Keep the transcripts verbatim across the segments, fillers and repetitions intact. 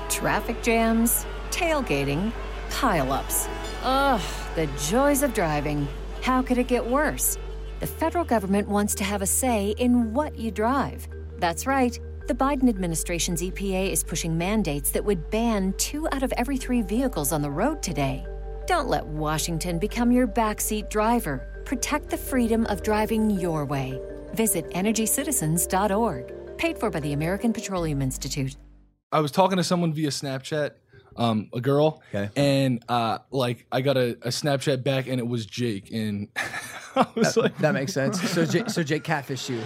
Traffic jams, tailgating, pile-ups. Ugh, the joys of driving. How could it get worse? The federal government wants to have a say in what you drive. That's right. The Biden administration's E P A is pushing mandates that would ban two out of every three vehicles on the road today. Don't let Washington become your backseat driver. Protect the freedom of driving your way. Visit energy citizens dot org. Paid for by the American Petroleum Institute. I was talking to someone via Snapchat, um, a girl, okay. and uh, like I got a, a Snapchat back, and it was Jake, and I was that, like, that makes sense. So, Jake, so Jake catfished you.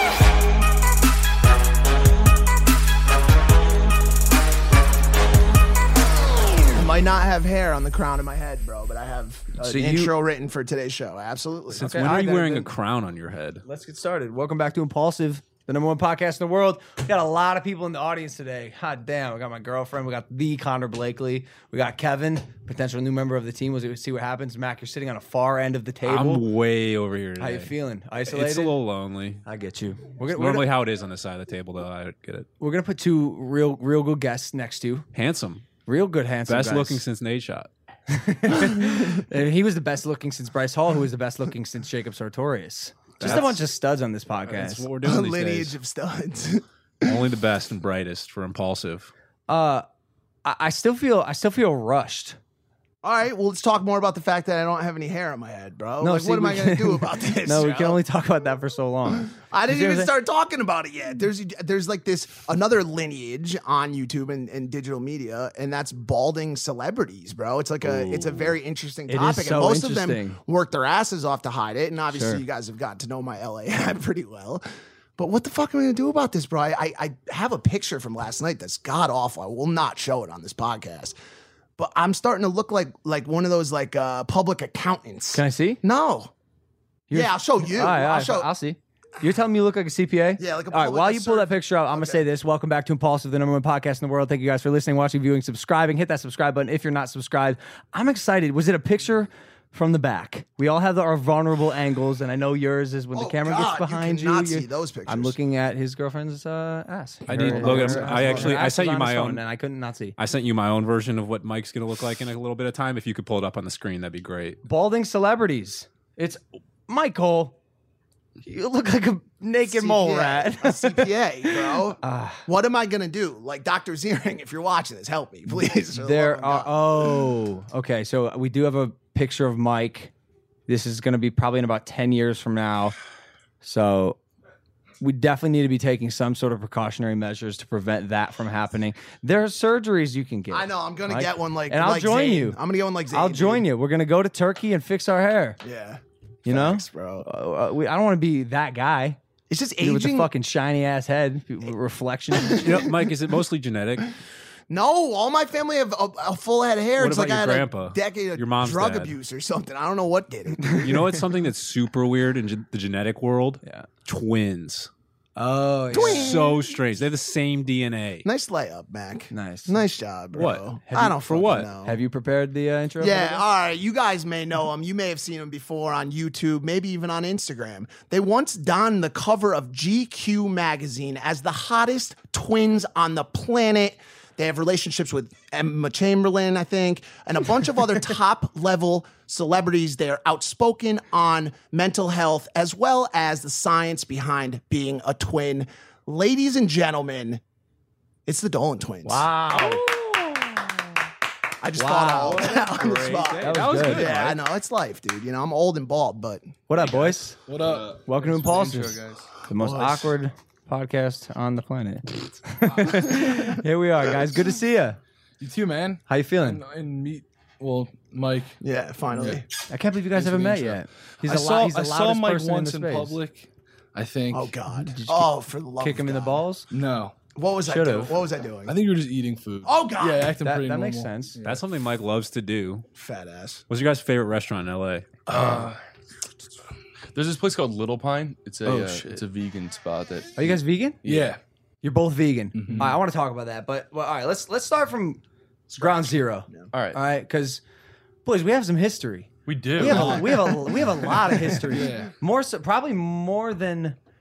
I might not have hair on the crown of my head, bro, but I have an So you- intro written for today's show. Absolutely. Since Okay, when all are right, you then- wearing then- a crown on your head? Let's get started. Welcome back to Impulsive, the number one podcast in the world. We got a lot of people in the audience today. God damn, we got my girlfriend. We got the Connor Blakely. We got Kevin, potential new member of the team. We'll see what happens. Mac, you're sitting on a far end of the table. I'm way over here today. How you feeling? Isolated? It's a little lonely. I get you. We're It's gonna, we're, normally gonna, how it is on this side of the table, though. I get it. we're gonna put two real, real good guests next to you. Handsome. Real good, handsome Best guys. looking since Nate Shot. And he was the best looking since Bryce Hall, who was the best looking since Jacob Sartorius. Just a That's- bunch of studs on this That's podcast. what we're A doing these lineage days. of studs. Only the best and brightest for Impulsive. Uh, I, I still feel, I still feel rushed. All right, well, let's talk more about the fact that I don't have any hair on my head, bro. No, like, see, what am we I going to can- do about this? No, we Joe? can only talk about that for so long. I didn't You see what even I'm start talking about it yet. There's there's like this another lineage on YouTube and, and digital media, and that's balding celebrities, bro. It's like a it's a very interesting It is topic, so and most of interesting. them work their asses off to hide it. And obviously, Sure. you guys have gotten to know my L A ad pretty well. But what the fuck am I gonna do about this, bro? I, I I have a picture from last night that's god awful. I will not show it on this podcast. But I'm starting to look like like one of those like uh, public accountants. Can I see? No. You're- yeah, I'll show you. All right, all I'll right, show. I'll see. You're telling me you look like a C P A? Yeah, like a All right, public while you pull that serv- picture up, I'm going to Okay. say this. Welcome back to Impulsive, the number one podcast in the world. Thank you guys for listening, watching, viewing, subscribing. Hit that subscribe button if you're not subscribed. I'm excited. Was it a picture from the back? We all have the, our vulnerable angles, and I know yours is when the Oh, camera God, gets behind you you. cannot you- see those pictures. I'm looking at his girlfriend's uh, ass. I did Her- look at her- him. her- I her actually- ass I sent was you on my his phone, own- and I couldn't not see. I sent you my own version of what Mike's going to look like in a little bit of time. If you could pull it up on the screen, that'd be great. Balding celebrities. It's Michael. You look like a naked mole C P A, rat. a C P A, bro. Ah. What am I gonna do? Like Doctor Ziering, if you're watching this, help me, please. For the There love of are. God. Oh, okay. So we do have a picture of Mike. This is going to be probably in about ten years from now. So we definitely need to be taking some sort of precautionary measures to prevent that from happening. There are surgeries you can get. I know. I'm gonna Mike. get one like, and I'll like join Zayn. you. I'm gonna get one like Zayn. I'll join dude. you. We're going to go to Turkey and fix our hair. Yeah, You know, Facts, bro. Uh, we, I don't want to be that guy. It's just Dude with the aging. fucking shiny ass head, reflection. You know, Mike, is it mostly genetic? No, all my family have a, a full head of hair. What it's about like I your had grandpa? a decade of Your mom's drug dad? abuse or something. I don't know what did it. You know what's something that's super weird in ge- the genetic world? Yeah. Twins. Oh, yeah. Twins. So strange. They have the same D N A. Nice layup, Mac. Nice. Nice job, bro. What? Have I you- don't for fucking what? know. Have you prepared the uh, intro? Yeah, for this? all right. You guys may know them. You may have seen them before on YouTube, maybe even on Instagram. They once donned the cover of G Q magazine as the hottest twins on the planet. They have relationships with Emma Chamberlain, I think, and a bunch of other top level celebrities. They're outspoken on mental health as well as the science behind being a twin. Ladies and gentlemen, it's the Dolan twins. Wow. I just Wow. thought out That's on the great. spot. Hey, That that was was good. good. Yeah, I Mike. know. It's life, dude. You know, I'm old and bald, but What up, boys? what up? Welcome to Impulsive, guys. the most Boys. awkward podcast on the planet. Here we are, guys. Good to see you. You too, man. How you feeling? And, and meet, well, Mike. yeah, finally. I can't believe you guys haven't met yet. He's I the, lo- saw, he's the I saw loudest Mike person once in in, the space. public. I think. Oh God. you Oh, for the love Kick of him in the God. balls. No. What was I Should've. doing? What was I doing? I think you were just eating food. Oh, God. Yeah, acting That, pretty that normal. makes sense. That's something Mike loves to do. Fat ass. What's your guys' favorite restaurant in L A? Uh, There's this place called Little Pine. It's a Oh, uh, shit. it's a vegan spot that Are you guys vegan? yeah. You're both vegan. Mhm. All right, I want to talk about that, but well, all right, let's let's start from ground zero. all right. All right, because boys, we have some history. We do. We have a, we have a we have a lot of history. Yeah. More so, probably more than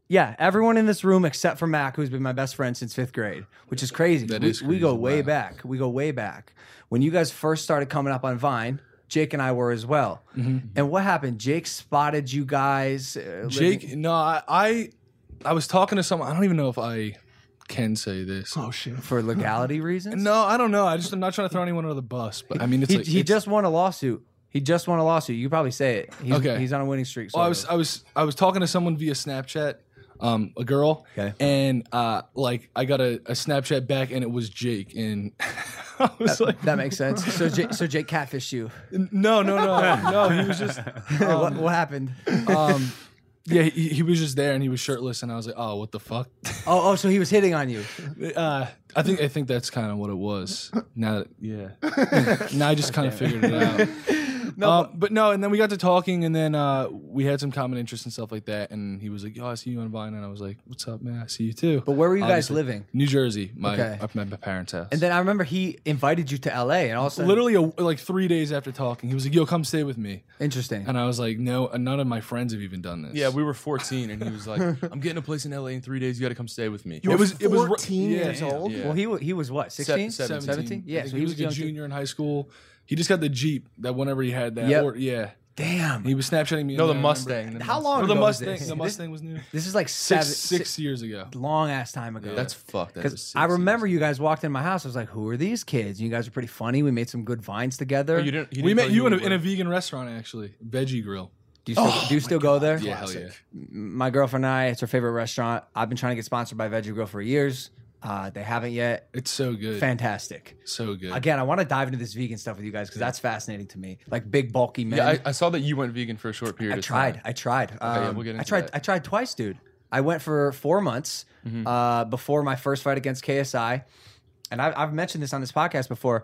Yeah, everyone in this room except for Mac, who's been my best friend since fifth grade, which is crazy. That we, is we go crazy, way wow. back. We go way back. When you guys first started coming up on Vine, Jake and I were as well. Mm-hmm. And what happened? Jake spotted you guys. Uh, Jake, living- no, I, I I was talking to someone. I don't even know if I can say this. Oh shit. for legality reasons. No, I don't know. I just I'm not trying to throw anyone under the bus, but I mean, it's he, like he it's- just won a lawsuit. He just won a lawsuit. You could probably say it. He's, Okay. he's on a winning streak. Well, I sort was of. I was I was talking to someone via Snapchat, um, a girl, Okay. and uh, like I got a, a Snapchat back, and it was Jake, and I was like, That makes sense. So, Jake, so Jake catfished you. no, no, no, no. He was just, what, what happened? um, yeah, he, he was just there, and he was shirtless, and I was like, oh, what the fuck? Oh, oh, so he was hitting on you. Uh, I think I think that's kind of what it was. Now, that, yeah. Now I just kind of figured it out. No, but, but no, and then we got to talking, and then uh, we had some common interests and stuff like that. And he was like, "Yo, I see you on Vine," and I was like, "What's up, man? I see you too." But where were you guys Obviously. living? New Jersey, my Okay. up at my parents' house. And then I remember he invited you to L A, and all of a sudden, literally a, like three days after talking, he was like, "Yo, come stay with me," interesting. and I was like, "No, none of my friends have even done this." Yeah, we were fourteen, and he was like, "I'm getting a place in L A in three days. You got to come stay with me." You It were was- it was r- fourteen yeah, years yeah, old. yeah. Well, he wa- he was what, sixteen? Se- seventeen. seventeen? Yeah, I think so he was, a like a young kid. junior in high school. He just got the Jeep that whenever he had that. Yep. Or, yeah, Damn. he was Snapchatting me. No, and the I remember- Mustang. the How Mustang. long Oh, the ago was Mustang. this? The Mustang was new. This is like Six seven, six years ago. long ass time ago. That's fucked. That was Because six I remember years. you guys walked in my house. I was like, "Who are these kids?" You guys were pretty funny. We made some good vines together. Oh, you didn't, he We didn't met tell you in a, we in a were- vegan restaurant, actually, Veggie Grill. do you still, Oh, do you my still go there? Yeah, hell yeah. My girlfriend and I, it's her favorite restaurant. I've been trying to get sponsored by Veggie Grill for years. Uh, they haven't yet. It's so good. Fantastic. So good. Again, I want to dive into this vegan stuff with you guys because that's fascinating to me. Like big, bulky men. Yeah, I, I saw that you went vegan for a short period I of tried. time. I tried. yeah, Um, we'll get I into tried. that. I tried twice, dude. I went for four months Mm-hmm. uh, before my first fight against K S I, and I've, I've mentioned this on this podcast before.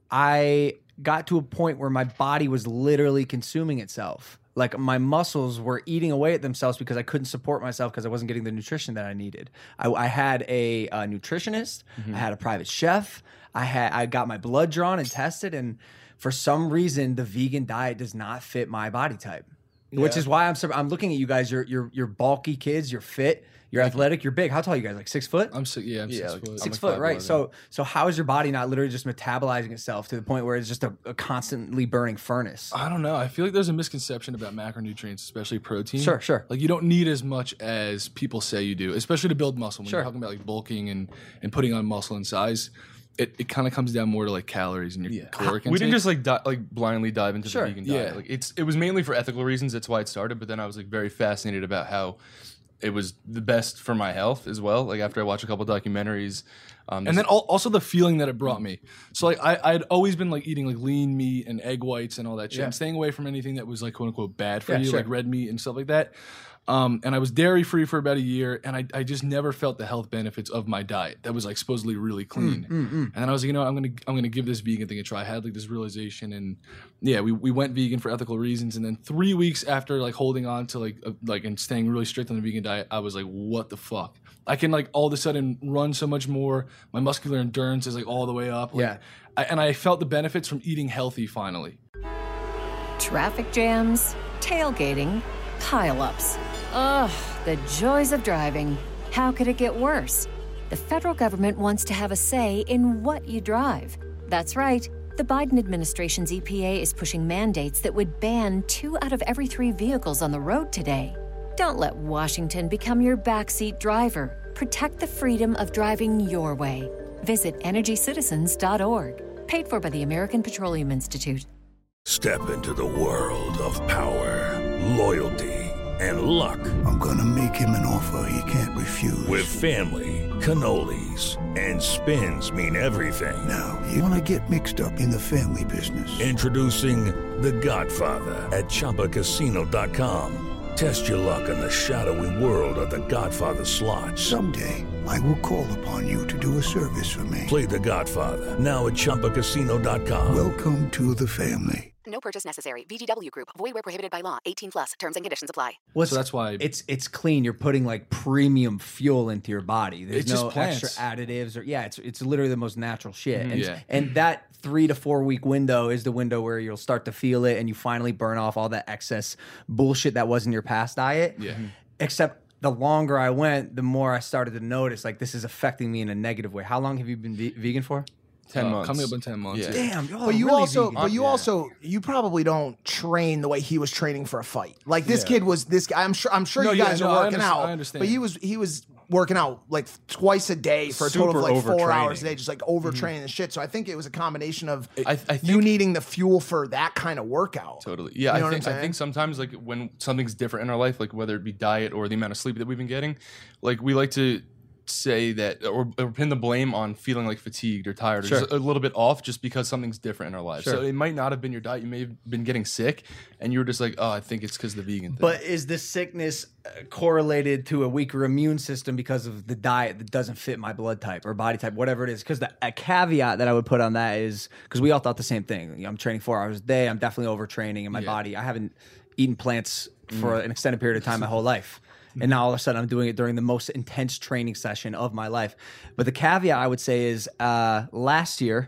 I got to a point where my body was literally consuming itself. Like my muscles were eating away at themselves because I couldn't support myself because I wasn't getting the nutrition that I needed. I, I had a, uh nutritionist. Mm-hmm. I had a private chef. I had I got my blood drawn and tested, and for some reason, the vegan diet does not fit my body type. Which is why I'm sur- I'm looking at you guys. You're you're you're bulky kids. You're fit. You're athletic. You're big. How tall are you guys? Like six foot? I'm six. Yeah, I'm Yeah, six like, foot. I'm Six like foot, five right? eleven. So so how is your body not literally just metabolizing itself to the point where it's just a, a constantly burning furnace? I don't know. I feel like there's a misconception about macronutrients, especially protein. Sure, sure. Like you don't need as much as people say you do, especially to build muscle. When Sure. you're talking about like bulking and, and putting on muscle and size, it, it kind of comes down more to like calories and your caloric intake. We didn't just like di- like blindly dive into Sure. the vegan diet. Yeah. Like it's it was mainly for ethical reasons. That's why it started. But then I was like very fascinated about how it was the best for my health as well. Like after I watched a couple documentaries, um, and then al- also the feeling that it brought me. So like I I'd always been like eating like lean meat and egg whites and all that shit. Yeah. I'm staying away from anything that was like quote unquote bad for Yeah, you, sure. like red meat and stuff like that. Um, and I was dairy free for about a year, and I, I just never felt the health benefits of my diet that was like supposedly really clean. And then I was like, you know, I'm gonna I'm gonna give this vegan thing a try. I had like this realization, and yeah, we, we went vegan for ethical reasons. And then three weeks after like holding on to like uh, like and staying really strict on the vegan diet, I was like, what the fuck? I can like all of a sudden run so much more. My muscular endurance is like all the way up. Like, Yeah. I, and I felt the benefits from eating healthy finally. Traffic jams, tailgating, pileups. Ugh, the joys of driving. How could it get worse? The federal government wants to have a say in what you drive. That's right. The Biden administration's E P A is pushing mandates that would ban two out of every three vehicles on the road today. Don't let Washington become your backseat driver. Protect the freedom of driving your way. Visit energy citizens dot org. Paid for by the American Petroleum Institute. Step into the world of power, loyalty, and luck. I'm gonna make him an offer he can't refuse. With family, cannolis, and spins mean everything. Now, you wanna get mixed up in the family business. Introducing The Godfather at Chumba Casino dot com. Test your luck in the shadowy world of The Godfather slot. Someday, I will call upon you to do a service for me. Play The Godfather now at Chumba Casino dot com. Welcome to the family. No purchase necessary. V G W Group. Void where prohibited by law. eighteen plus. Terms and conditions apply. Well, So that's why- it's it's clean. You're putting like premium fuel into your body. There's It's just no plants. extra additives or yeah, it's it's literally the most natural shit. And Yeah. and that three to four week window is the window where you'll start to feel it and you finally burn off all that excess bullshit that was in your past diet. Yeah. Except the longer I went, the more I started to notice like this is affecting me in a negative way. How long have you been ve- vegan for? ten Uh, months. Coming up in ten months. Yeah. Damn, y'all But are you really also, vegan. but you Yeah. also, you probably don't train the way he was training for a fight. Like this Yeah. kid was this guy. I'm sure. I'm sure No, you yeah, guys no, are I working underst- out. I understand. But he was he was working out like twice a day for a total Super of like four overtraining. hours a day, just like overtraining and shit. So I think it was a combination of I, I think you needing the fuel for that kind of workout. Totally. Yeah, You know I what think I'm I saying? think sometimes like when something's different in our life, like whether it be diet or the amount of sleep that we've been getting, like we like to say that or, or pin the blame on feeling like fatigued or tired or Sure. just a little bit off just because something's different in our lives. Sure. So it might not have been your diet. You may have been getting sick and you were just like, oh, I think it's because of the vegan thing. But is the sickness uh, correlated to a weaker immune system because of the diet that doesn't fit my blood type or body type, whatever it is? Because the a caveat that I would put on that is because we all thought the same thing. You know, I'm training four hours a day. I'm definitely overtraining in my Yeah. body. I haven't eaten plants for an extended period of time my whole life. And now all of a sudden I'm doing it during the most intense training session of my life. But the caveat I would say is uh, last year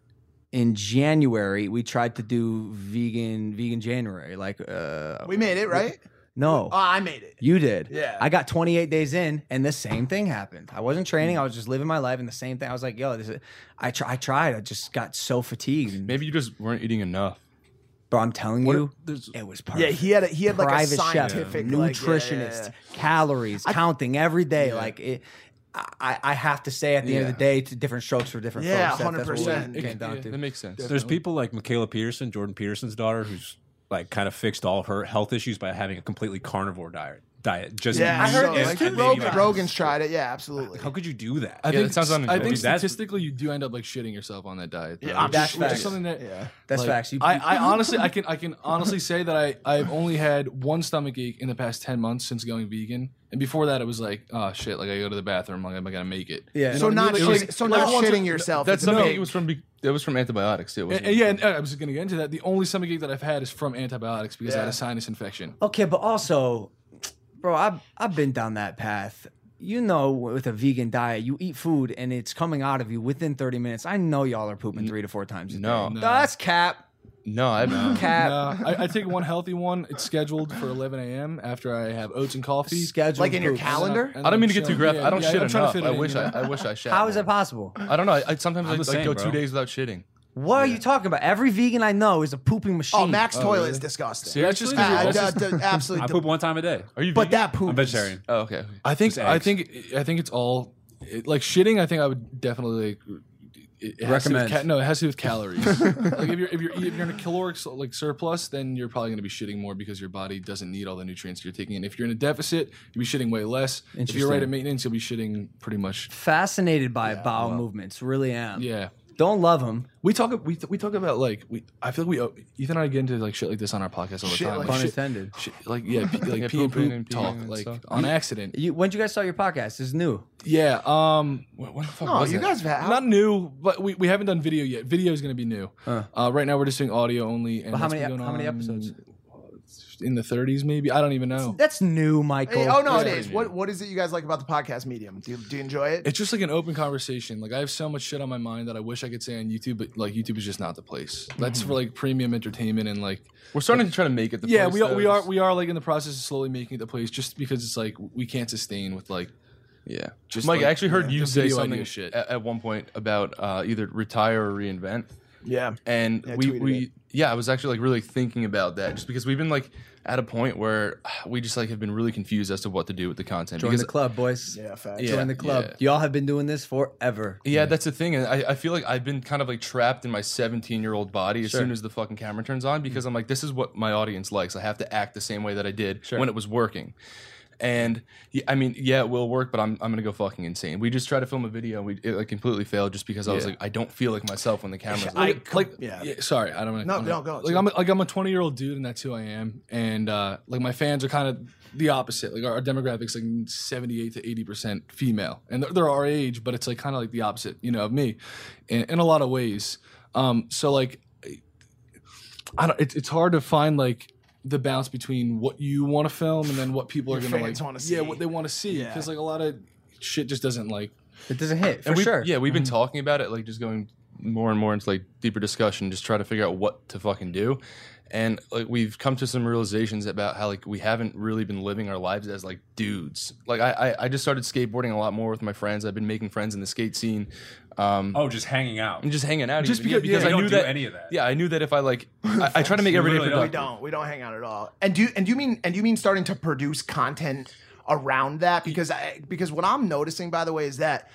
in January, we tried to do vegan vegan January. Like uh, We made it, right? no. Oh, I made it. You did. Yeah. I got twenty-eight days in, and the same thing happened. I wasn't training. I was just living my life, and the same thing. I was like, yo, this is, I, try, I tried. I just got so fatigued. And, maybe you just weren't eating enough. bro, I'm telling What- you, there's- it was perfect. Yeah, he had a, he had like a Private chef, scientific like, yeah, nutritionist, yeah, yeah. calories, counting every day. Like it, I, I have to say at the end of the day, to different strokes for different Yeah, folks. That- that's what one hundred percent. it came down Yeah, to. that makes sense. There's people like Michaela Peterson, Jordan Peterson's daughter, who's like kind of fixed all of her health issues by having a completely carnevore diet. Diet. Just Yeah, I heard so, this like, too. Rogan, Maybe- Rogan's tried it. Yeah, absolutely. How could you do that? I Yeah, think that sounds I unenjoyable. think That's- statistically you do end up like shitting yourself on that diet. though, Yeah, which, that's is- which is facts. something that Yeah. That's like, facts. You, I, I honestly, I can, I can honestly say that I, I've only had one stomach ache in the past ten months since going vegan, and before that, it was like, oh shit, like I go to the bathroom, like am I gonna make it? Yeah. You know So what I mean? not Like, shitting, like- so like, not once- shitting yourself. That's is a something big- it was from be- it was from antibiotics. It was And- and yeah, and I was going to get into that. The only stomach ache that I've had is from antibiotics because I had Yeah. a sinus infection. Okay, but also, bro, I've I've been down that path. You know, with a vegan diet, you eat food and it's coming out of you within thirty minutes. I know y'all are pooping three to four times a No. day. No. That's cap. no, I've Cap. Uh, I, I take one healthy one. It's scheduled for eleven a.m. after I have oats and coffee. Scheduled Like in your poops. calendar? And I don't mean to I'm get too chilling. graphic. Yeah, I don't yeah, shit I'm trying to enough. fit I it in, wish you I, know? I wish I shat. How is more. that possible? I don't know. I, I sometimes I'm I, the I same, go bro. two days without shitting. What are you talking about? Every vegan I know is a pooping machine. Oh, Mac's toilet really? is disgusting. Seriously? Uh, That's uh, just- d- absolutely. I poop one time a day. Are you? but vegan? that poop. I'm is- vegetarian. Oh, okay. I think Just I eggs. think I think it's all it, like shitting. I think I would definitely like, it, it has to do with Recommend. ca- no, it has to do with calories. Like if you're if you're if you're in a caloric so- like surplus, then you're probably going to be shitting more because your body doesn't need all the nutrients you're taking in. If you're in a deficit, you'll be shitting way less. If you're right Interesting. at maintenance, you'll be shitting pretty much. Fascinated by bowel movements. Really am. Yeah. Don't love them. We talk we we talk about like we I feel like we oh, Ethan and I get into like shit like this on our podcast all the Shit time. like Like, Pun shit, intended. shit, like yeah, pee, like Yeah, pee and pooping poop and peeing talk and like stuff. on accident. You, when did you guys start your podcast? It's new. Yeah. Um. What, what the fuck No, was you that? guys have had. Not new, but we, we haven't done video yet. Video is going to be new. Uh, right now we're just doing audio only. And But how that's many been going how many on episodes? In the thirties, maybe. I don't even know. That's new, Michael. Hey, oh no, it Yeah. is. What what is it you guys like about the podcast medium? Do you, do you enjoy it? It's just like an open conversation. Like I have so much shit on my mind that I wish I could say on YouTube, but like YouTube is just not the place. That's for like premium entertainment and like We're starting to try to make it the yeah, place, we are, though. we are we are like in the process of slowly making it the place, just because it's like we can't sustain with like Yeah. Just Mike, like, I actually heard yeah, you the say video something idea shit. At, at one point about uh, either retire or reinvent. yeah. And Yeah, I we, tweeted we it. yeah, I was actually like really thinking about that just because we've been like at a point where we just like have been really confused as to what to do with the content. Join because, the club, boys. Yeah, facts. Yeah. Join the club. yeah. Y'all have been doing this forever. Yeah, that's the thing. And I, I feel like I've been kind of like trapped in my seventeen year old body as Sure. soon as the fucking camera turns on because I'm like, this is what my audience likes. I have to act the same way that I did Sure. when it was working. And yeah, I mean, yeah, it will work, but I'm I'm gonna go fucking insane. We just tried to film a video, and we it like completely failed just because I was Yeah. like, I don't feel like myself when the camera's I- on. like, like yeah. yeah. Sorry, I don't. No, I'm no, go. Like I'm a, like I'm a twenty year old dude, and that's who I am. And uh, like my fans are kind of the opposite. Like our, our demographics like seventy eight to eighty percent female, and they're, they're our age, but it's like kind of like the opposite, you know, of me, in, in a lot of ways. Um, so like, I don't. It, it's hard to find like the balance between what you want to film and then what people Your are gonna fans like. wanna Yeah, see. what they want to see, Yeah. because like a lot of shit just doesn't like. It doesn't hit for And we, sure. Yeah, we've been talking about it, like just going more and more into like deeper discussion, just try to figure out what to fucking do. and like we've come to some realizations about how like we haven't really been living our lives as like dudes. Like I, I, I just started skateboarding a lot more with my friends. I've been making friends in the skate scene. Um, oh, just hanging out and just hanging out. Just even. because- yeah, because yeah, I you knew don't do that any of that. Yeah, I knew that if I like, I, I try to make every day really don't. We productive. don't. We don't hang out at all. And do you, and do you mean and do you mean starting to produce content around that? Because I, because what I'm noticing, by the way, is that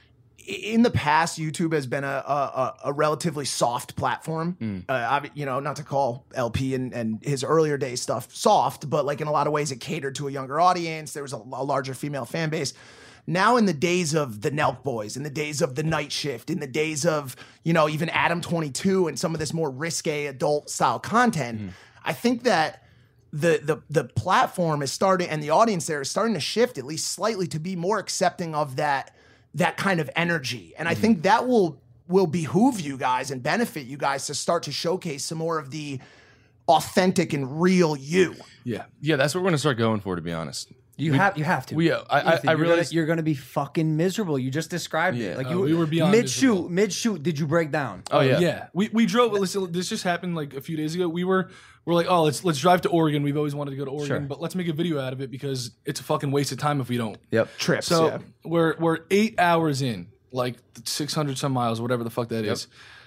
in the past, YouTube has been a a, a relatively soft platform. Mm. Uh, I, you know, not to call L P and, and his earlier day stuff soft, but like in a lot of ways, it catered to a younger audience. There was a, a larger female fan base. Now, in the days of the Nelk Boys, in the days of the Night Shift, in the days of, you know, even Adam twenty-two and some of this more risque adult style content, mm. I think that the the the platform is starting and the audience there is starting to shift at least slightly to be more accepting of that that kind of energy. And mm. I think that will will behoove you guys and benefit you guys to start to showcase some more of the authentic and real you. Yeah, yeah, that's what we're gonna start going for, to be honest. You we, have you have to. We, uh, I, I, Ethan, I you're realized gonna, you're going to be fucking miserable. You just described Yeah. it. Like Uh, you we were beyond mid miserable. shoot, mid shoot. Did you break down? Oh yeah, yeah. We we drove. Listen, this just happened like a few days ago. We were we're like, oh, let's let's drive to Oregon. We've always wanted to go to Oregon, Sure. but let's make a video out of it because it's a fucking waste of time if we don't. Yep. Trips. So yeah. we're we're eight hours in, like six hundred some miles, whatever the fuck that is,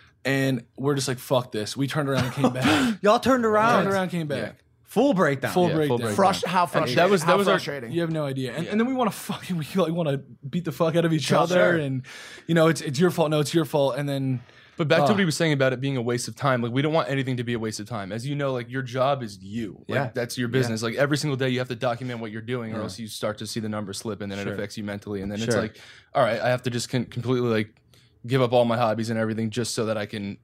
and we're just like, fuck this. We turned around and came back. Y'all turned around. Turned around, came back. Full breakdown. Full Yeah, breakdown. full breakdown. Frust- how frustrating. that was- that how was our- frustrating. You have no idea, and, and then we want to fucking we like want to beat the fuck out of each Sure. other, and you know it's it's your fault. No, it's your fault, and then. But back to Oh. what he was saying about it being a waste of time. Like we don't want anything to be a waste of time. As you know, like your job is you. Like, Yeah. that's your business. Like every single day you have to document what you're doing, or Yeah. else you start to see the numbers slip, and then Sure. it affects you mentally. And then it's Sure. like, all right, I have to just con- completely like give up all my hobbies and everything just so that I can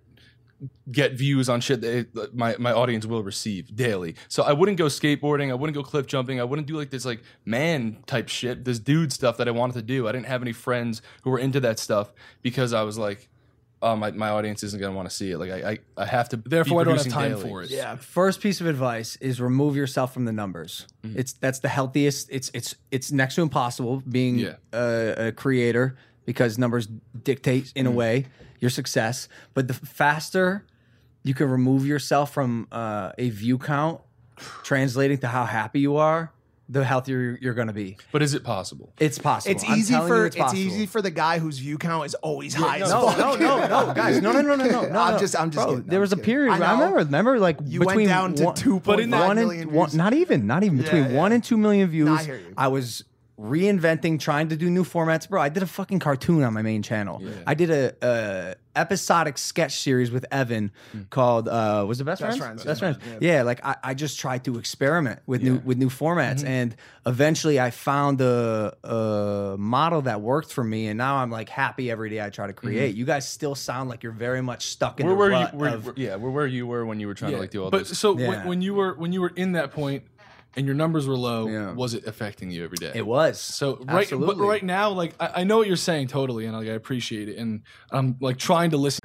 get views on shit that it- my, my audience will receive daily. So I wouldn't go skateboarding. I wouldn't go cliff jumping. I wouldn't do like this like man type shit, this dude stuff that I wanted to do. I didn't have any friends who were into that stuff because I was like, oh, my, my audience isn't going to want to see it. Like I, I, I have to be Therefore, I don't have producing time daily. for it. Yeah. First piece of advice is remove yourself from the numbers. It's that's the healthiest. It's it's it's next to impossible being Yeah. a, a creator because numbers dictate in a way your success. But the faster you can remove yourself from uh, a view count, translating to how happy you are, the healthier you're, you're going to be. But is it possible? It's possible. It's I'm easy telling for you it's, it's, possible. easy for the guy whose view count is always high as No, fuck. no, no, no, guys, no, no, no, no, no. no I'm no. just- I'm just Bro, kidding, there I'm was a just kidding. period. I I, know. remember. Remember, like You went between down to one- two point five one million and one, views. not even, not even between Yeah, one yeah. and two million views. No, I hear you. I was reinventing, trying to do new formats, bro. I did a fucking cartoon on my main channel. I did a, a episodic sketch series with Evan called uh, was it Best, Best Friends? Friends, Best yeah. Friends. Yeah, like I, I just tried to experiment with new with new formats, and eventually I found a, a model that worked for me, and now I'm like happy every day I try to create. You guys still sound like you're very much stuck in Where the were you? rut Where, of- where- yeah, where were you were when you were trying to like do all but this? so Yeah. when, when you were when you were in that point and your numbers were low, Yeah. was it affecting you every day? It was. So right, but Absolutely. right now, like I, I know what you're saying totally, and like I appreciate it, and I'm like trying to listen.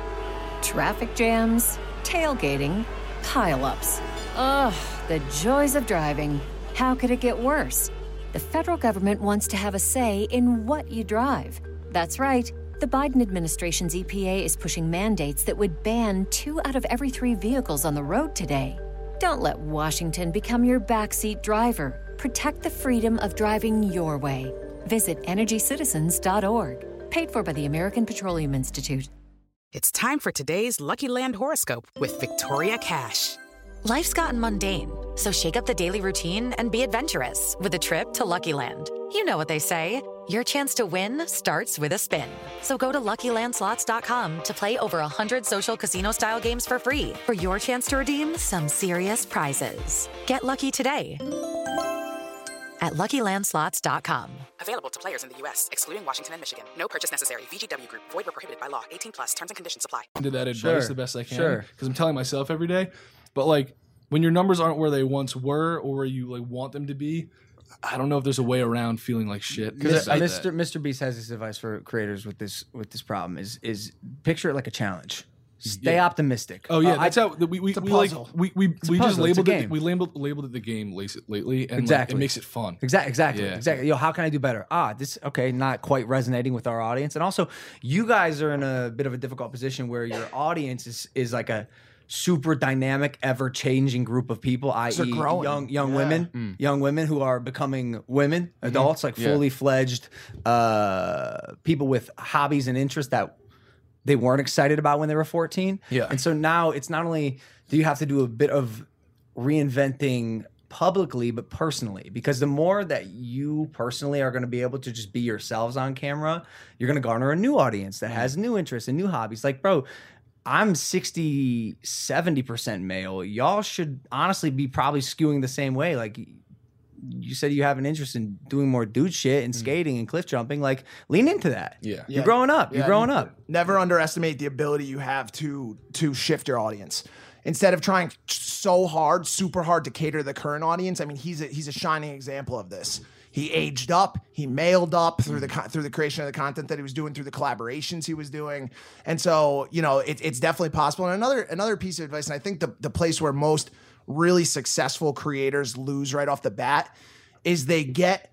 Traffic jams, tailgating, pileups. Ugh, the joys of driving. How could it get worse? The federal government wants to have a say in what you drive. That's right. The Biden administration's E P A is pushing mandates that would ban two out of every three vehicles on the road today. Don't let Washington become your backseat driver. Protect the freedom of driving your way. Visit energy citizens dot org. Paid for by the American Petroleum Institute. It's time for today's Lucky Land horoscope with Victoria Cash. Life's gotten mundane, so shake up the daily routine and be adventurous with a trip to Lucky Land. You know what they say, your chance to win starts with a spin. So go to Lucky Land Slots dot com to play over one hundred social casino-style games for free for your chance to redeem some serious prizes. Get lucky today at Lucky Land Slots dot com. Available to players in the U S, excluding Washington and Michigan. No purchase necessary. V G W Group. Void where prohibited by law. eighteen plus. Terms and conditions apply. into that advice Sure, the best I can sure. because I'm telling myself every day. But like when your numbers aren't where they once were or where you like want them to be, I don't know if there's a way around feeling like shit. Mis- about Mister that. Mister Beast has this advice for creators with this with this problem is is picture it like a challenge. Stay Yeah. optimistic. Oh yeah, Uh, that's I, how we we, a we like puzzle. we we, we a just puzzle, it's a labeled it game. we labeled labeled it the game lace- lately and like, Exactly. it makes it fun. Exactly, exactly, Yeah. exactly. Yo, how can I do better? Ah, this okay, not quite resonating with our audience, and also you guys are in a bit of a difficult position where your audience is is like a super dynamic, ever changing group of people, that They're is, growing. young young Yeah. women, Mm. young women who are becoming women, adults, like Yeah. fully fledged uh, people with hobbies and interests that they weren't excited about when they were fourteen. Yeah. And so now it's not only do you have to do a bit of reinventing publicly, but personally, because the more that you personally are going to be able to just be yourselves on camera, you're going to garner a new audience that has new interests and new hobbies. Like, bro, I'm sixty, seventy percent male. Y'all should honestly be probably skewing the same way. Like, you said you have an interest in doing more dude shit and skating and cliff jumping. Like, lean into that. Yeah. You're growing up. You're Yeah, growing you- up. Never underestimate the ability you have to to shift your audience. Instead of trying so hard, super hard to cater to the current audience. I mean, he's a, he's a shining example of this. He aged up, he mailed up through the co- through the creation of the content that he was doing, through the collaborations he was doing, and so you know it, it's definitely possible. And another another piece of advice, and I think the the place where most really successful creators lose right off the bat is they get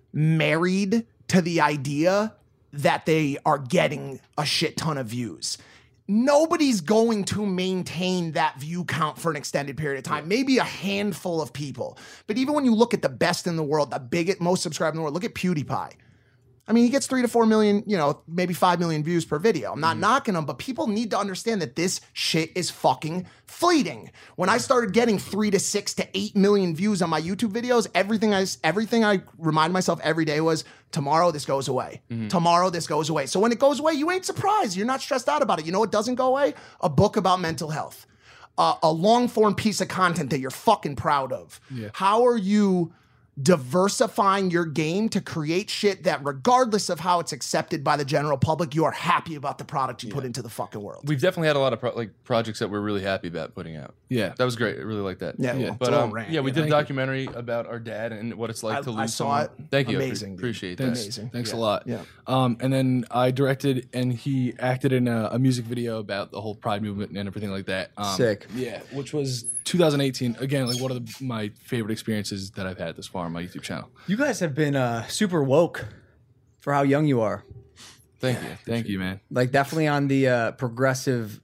married to the idea that they are getting a shit ton of views. Nobody's going to maintain that view count for an extended period of time. Maybe a handful of people. But even when you look at the best in the world, the biggest, most subscribed in the world, look at PewDiePie. I mean, he gets three to four million, you know, maybe five million views per video. I'm not knocking him, but people need to understand that this shit is fucking fleeting. When I started getting three to six to eight million views on my YouTube videos, everything I everything I remind myself every day was, tomorrow this goes away. Tomorrow this goes away. So when it goes away, you ain't surprised. You're not stressed out about it. You know what doesn't go away? A book about mental health. Uh, a long form piece of content that you're fucking proud of. How are you diversifying your game to create shit that, regardless of how it's accepted by the general public, you are happy about the product you put into the fucking world? We've definitely had a lot of pro- like projects that we're really happy about putting out. Yeah. That was great. I really like that. Yeah, well, But it's all um, rant. yeah, we Yeah, did a thank you. documentary about our dad and what it's like I- to lose I saw someone. it. Thank you. I Amazing, dude. appreciate Thanks. that. Amazing. Thanks Yeah. a lot. Yeah. Um, and then I directed and he acted in a, a music video about the whole Pride movement and everything like that. Um, Sick. Yeah, which was two thousand eighteen. Again, like one of the, my favorite experiences that I've had this far on my YouTube channel. You guys have been uh, super woke for how young you are. Thank you. Thank you, man. Like, definitely on the uh, progressive,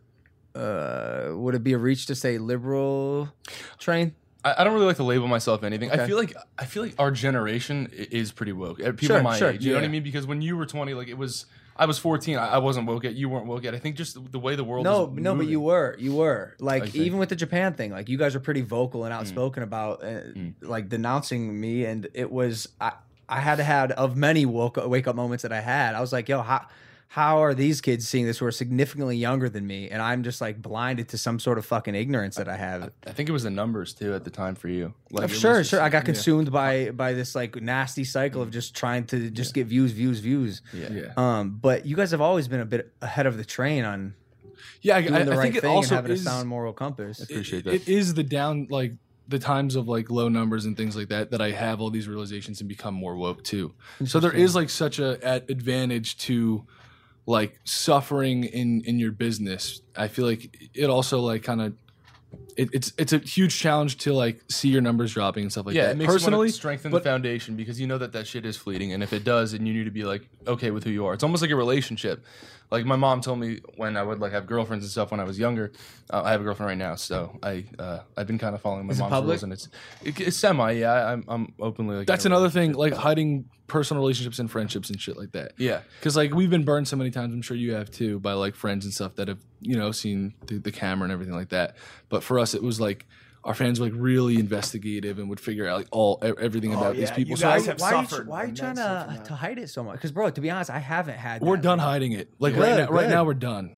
uh, would it be a reach to say liberal train? I, I don't really like to label myself anything. I Okay. feel like I feel like our generation i- is pretty woke. Uh, People Sure, my sure, age, you know what I yeah. mean? Because when you were twenty, like it was, I was fourteen. I, I wasn't woke yet. You weren't woke yet. I think just the, the way the world. No, is no, but you moving- were, you were I like think. even with the Japan thing, like you guys are pretty vocal and outspoken about uh, like denouncing me, and it was I, I had had of many woke wake up moments that I had. I was like, yo, how how are these kids seeing this who are significantly younger than me, and I'm just like blinded to some sort of fucking ignorance that I have. I think it was the numbers too at the time for you. Like it sure, was sure. just- I got consumed by by this like nasty cycle of just trying to just get views, views, views. Yeah. Yeah. Um, but you guys have always been a bit ahead of the train on Yeah, I, doing I, the I right think it thing and also having is, a sound moral compass. Appreciate it, that. it is the down like the times of like low numbers and things like that that I have all these realizations and become more woke too. So there is like such a at advantage to like suffering in in your business. I feel like it also like kind of it, it's it's a huge challenge to like see your numbers dropping and stuff like yeah, that. it makes you Personally, want to strengthen but the foundation because you know that that shit is fleeting, and if it does, then you need to be like okay with who you are. It's almost like a relationship. Like my mom told me when I would like have girlfriends and stuff when I was younger. Uh, I have a girlfriend right now, so I uh, I've been kind of following my Is it mom's public? rules, and it's it, it's semi. Yeah, I, I'm I'm openly like that's in a another thing, relationship. like hiding personal relationships and friendships and shit like that. Yeah. Because like we've been burned so many times, I'm sure you have too, by like friends and stuff that have you know seen the, the camera and everything like that. But for us, it was like our fans were like really investigative and would figure out like all e- everything about these yeah, people. you So guys I- have why are you, suffered why are you trying immensely from to, that. to hide it so much? Because, bro, to be honest, I haven't had. we're that. done hiding it. Like Good, right now, right good. now we're done.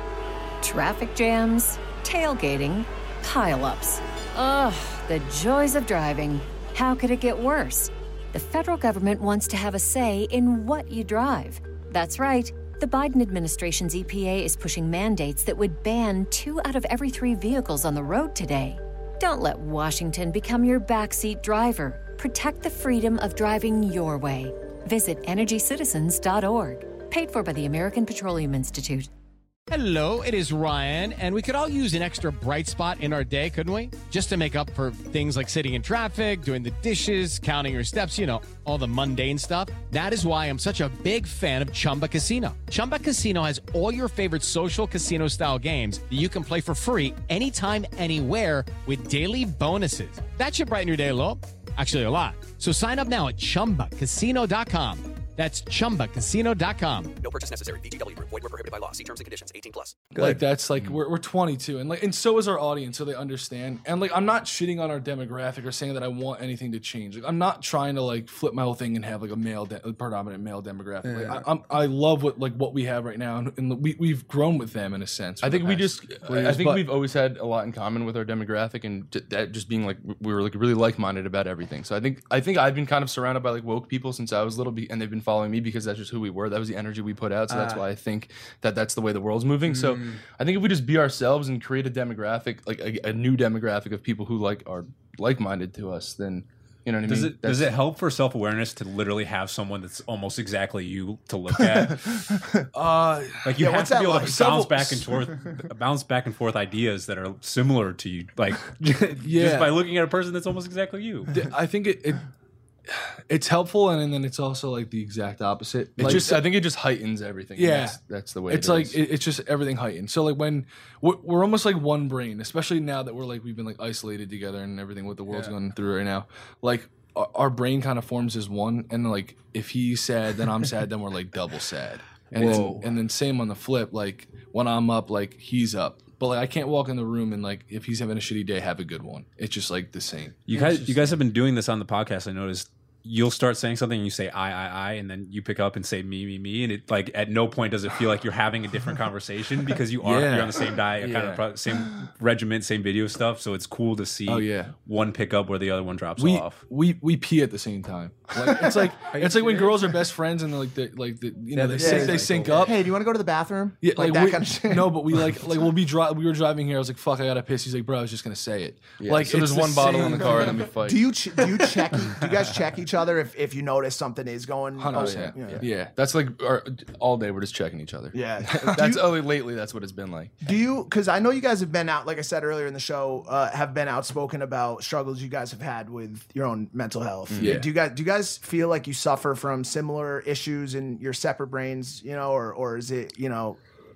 Traffic jams, tailgating, pileups. Ugh, the joys of driving. How could it get worse? The federal government wants to have a say in what you drive. That's right. The Biden administration's E P A is pushing mandates that would ban two out of every three vehicles on the road today. Don't let Washington become your backseat driver. Protect the freedom of driving your way. Visit energy citizens dot org. Paid for by the American Petroleum Institute. Hello, it is Ryan, and we could all use an extra bright spot in our day, couldn't we? Just to make up for things like sitting in traffic, doing the dishes, counting your steps, you know, all the mundane stuff. That is why I'm such a big fan of Chumba Casino. Chumba Casino has all your favorite social casino-style games that you can play for free anytime, anywhere with daily bonuses. That should brighten your day a little. Actually, a lot. So sign up now at chumba casino dot com. That's chumba casino dot com. No purchase necessary. V G W Group. Void where prohibited by law. See terms and conditions. eighteen plus. Like that's like we're we're twenty-two, and like and so is our audience, so they understand. And like I'm not shitting on our demographic or saying that I want anything to change. Like I'm not trying to like flip my whole thing and have like a male, de- a predominant male demographic. Like, Yeah. I, I'm I love what like what we have right now, and, and we we've grown with them in a sense. I think we just, three I years, think but- we've always had a lot in common with our demographic, and j- that just being like we were like really like minded about everything. So I think I think I've been kind of surrounded by like woke people since I was little, be- and they've been following me because that's just who we were. That was the energy we put out. So that's Ah. why I think that that's the way the world's moving. So Mm. I think if we just be ourselves and create a demographic, like a, a new demographic of people who like are like minded to us, then you know what I Does mean. it does That's- it help for self awareness to literally have someone that's almost exactly you to look at? uh, like you yeah, have what's to that be able like? to Several- bounce back and forth, bounce back and forth ideas that are similar to you, like Yeah. just by looking at a person that's almost exactly you. I think it, it it's helpful, and then it's also like the exact opposite. It Like, just, I think it just heightens everything. Yeah, that's, that's the way. it's it like is. it, it's just everything heightened. So like when we're, we're almost like one brain, especially now that we're like we've been like isolated together and everything what the world's Yeah. going through right now. Like our, our brain kind of forms as one, and like if he's sad, then I'm sad, then we're like double sad. And Whoa. then, and then same on the flip. Like when I'm up, like he's up. But like I can't walk in the room and like if he's having a shitty day, have a good one. It's just like the same. You guys, you guys have been doing this on the podcast. I noticed. You'll start saying something and you say I, I, I, and then you pick up and say me, me, me, and it like at no point does it feel like you're having a different conversation because you are Yeah. you're on the same diet, kind Yeah. of pro- same regiment, same video stuff. So it's cool to see Oh, yeah. one pick up where the other one drops we, off. We we pee at the same time. Like it's like it's like when girls are best friends and like the like the you know Yeah, they they sync, say, they like, sync up. Hey, do you want to go to the bathroom? Yeah, like, like, that we, kind of shit. No, but we like like we'll be dri- we were driving here. I was like, "Fuck, I gotta piss." He's like, "Bro, I was just gonna say it." Yeah, Like so there's it's one the bottle same- in the car and then we fight. Do you ch- do you check? Do you guys check each other if, if you notice something is going? one hundred Oh, percent. yeah, yeah. yeah. That's like our, all day we're just checking each other. Yeah. That's only lately. That's what it's been like. Do you? Because I know you guys have been out, like I said earlier in the show, uh, have been outspoken about struggles you guys have had with your own mental health. Yeah. Do you guys? Do you guys feel like you suffer from similar issues in your separate brains? You know, or or is it you know?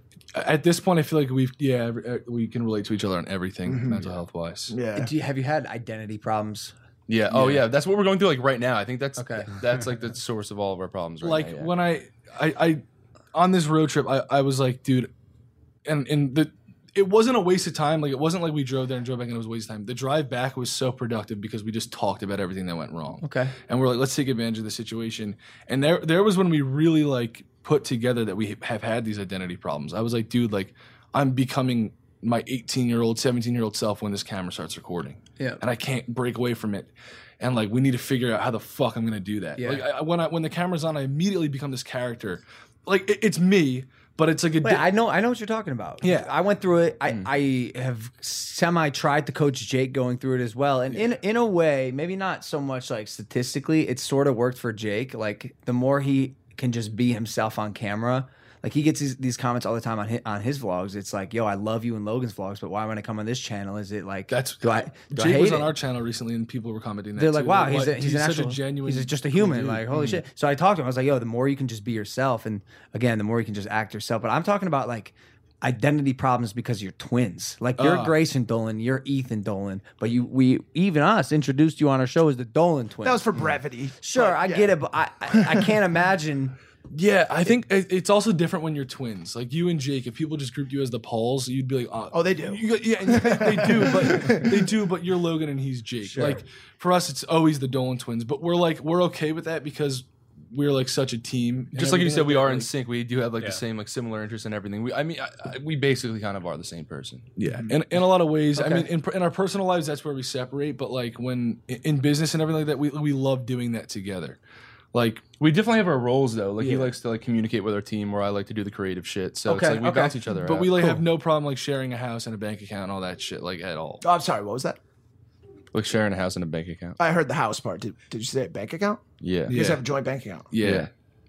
At this point, I feel like we've yeah every- uh, we can relate to each other on everything mental health wise. Yeah. Do you, have you had identity problems? Yeah. Oh yeah. That's what we're going through like right now. I think that's Okay. that's like the source of all of our problems right Like now. yeah. when I, I I on this road trip, I, I was like, dude, and and the it wasn't a waste of time. Like it wasn't like we drove there and drove back and it was a waste of time. The drive back was so productive because we just talked about everything that went wrong. Okay. And we're like, let's take advantage of the situation. And there there was when we really like put together that we have had these identity problems. I was like, dude, like I'm becoming my eighteen year old, seventeen year old self when this camera starts recording. Yeah. And I can't break away from it. And like we need to figure out how the fuck I'm gonna do that. Yeah. Like I, when I when the camera's on, I immediately become this character. Like it, it's me, but it's like a Wait, di- I know, I know what you're talking about. Yeah. I went through it. I, I have semi tried to coach Jake going through it as well, and in in a way, maybe not so much like statistically, it sort of worked for Jake. Like the more he can just be himself on camera. Like he gets these, these comments all the time on his, on his vlogs. It's like, yo, I love you in Logan's vlogs, but why when I come on this channel, is it like That's do I, do I Jake hate was on it? our channel recently, and people were commenting that They're like, too. wow, They're he's, like, a, he's, an such actual, a genuine. he's just a cool human. dude. Like, holy Mm. shit. So I talked to him. I was like, yo, the more you can just be yourself, and again, the more you can just act yourself. But I'm talking about like identity problems because you're twins. Like you're Ah. Grayson Dolan, you're Ethan Dolan, but you, we, even us, introduced you on our show as the Dolan twins. That was for brevity. Sure, but I yeah. get it, but I, I, I can't imagine. Yeah, I think it, it's also different when you're twins. Like you and Jake, if people just grouped you as the Pauls, you'd be like, oh, Oh, they do. You got- yeah, and they do, but they do. But you're Logan and he's Jake. Like for us, it's always the Dolan twins. But we're like we're okay with that because we're like such a team. and Just like you everything said, we that. are in Like, sync. We do have like Yeah. the same, like similar interests and everything. We, I mean, I, I, we basically kind of are the same person. Yeah, in, in a lot of ways. I Okay. mean, in, in our personal lives, that's where we separate. But like when in business and everything like that, we we love doing that together. Like We definitely have our roles though. Like he Yeah. likes to like communicate with our team, where I like to do the creative shit. So Okay, it's like we okay. bounce each other but out. we like have no problem like sharing a house and a bank account and all that shit like at all. Oh, I'm sorry. What was that? like sharing a house and a bank account. I heard the house part. Did, did you say a bank account? Yeah, You guys Yeah. have a joint bank account. Yeah. Yeah.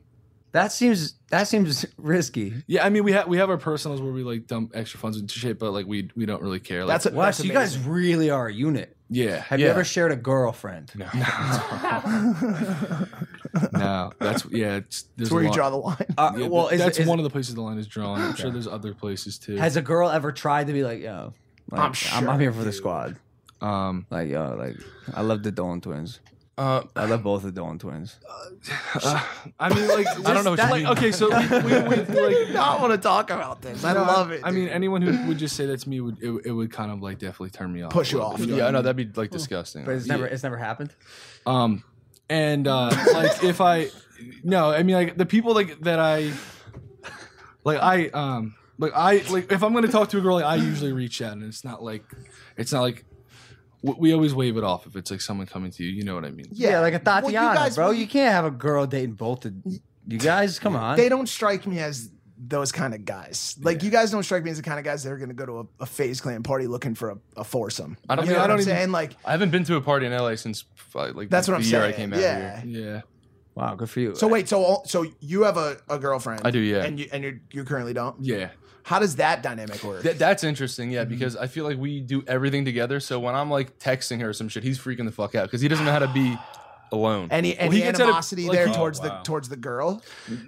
That seems that seems risky. Yeah, I mean we have we have our personals where we like dump extra funds into shit, but like we we don't really care. Like, That's a, Wow, that's so you guys amazing. really are a unit. yeah. Have yeah. you ever shared a girlfriend? No. no, that's yeah. It's, there's That's where a you lot- draw the line. Uh, Yeah, well, is, that's is, one of the places the line is drawn. I'm sure there's other places too. Has a girl ever tried to be like, yo, like, I'm I'm, sure, I'm here for the dude. squad. um, Like, yo, like, I love the Dolan twins. uh, I love both the Dolan twins. I mean, like I don't know. What that- you mean. Okay, so we, we, we I like. do not want to talk about this. I love it. I mean, dude. anyone who would just say that to me would it, it would kind of like definitely turn me off. Push a you little off. bit. Yeah. Yeah, no, that'd be like disgusting. But it's Yeah. never, it's never happened. Um, and uh, like if I, no, I mean like the people like that I, like I um like I like if I'm gonna talk to a girl, like I usually reach out, and it's not like it's not like w- we always wave it off if it's like someone coming to you. You know what I mean? Yeah, like a Well, you Tatiana, guys- bro. You can't have a girl dating both of you guys. Come on. They don't strike me as those kind of guys. Like you guys don't strike me as the kind of guys that are going to go to a, a FaZe Clan party looking for a, a foursome. I don't. You I, know mean, I what don't I'm even. saying? Like I haven't been to a party in L A since uh, like That's the what I'm year I saying. came out Yeah. here. Yeah. Wow, good for you. so. Wait, so so you have a, a girlfriend? I do, yeah. And you and you you currently don't. Yeah. How does that dynamic work? Th- that's interesting, yeah, because I feel like we do everything together. So when I'm like texting her or some shit, he's freaking the fuck out because he doesn't know how to be alone. Any Well, any he gets at a- animosity like, there he- towards Oh, wow. the towards the girl?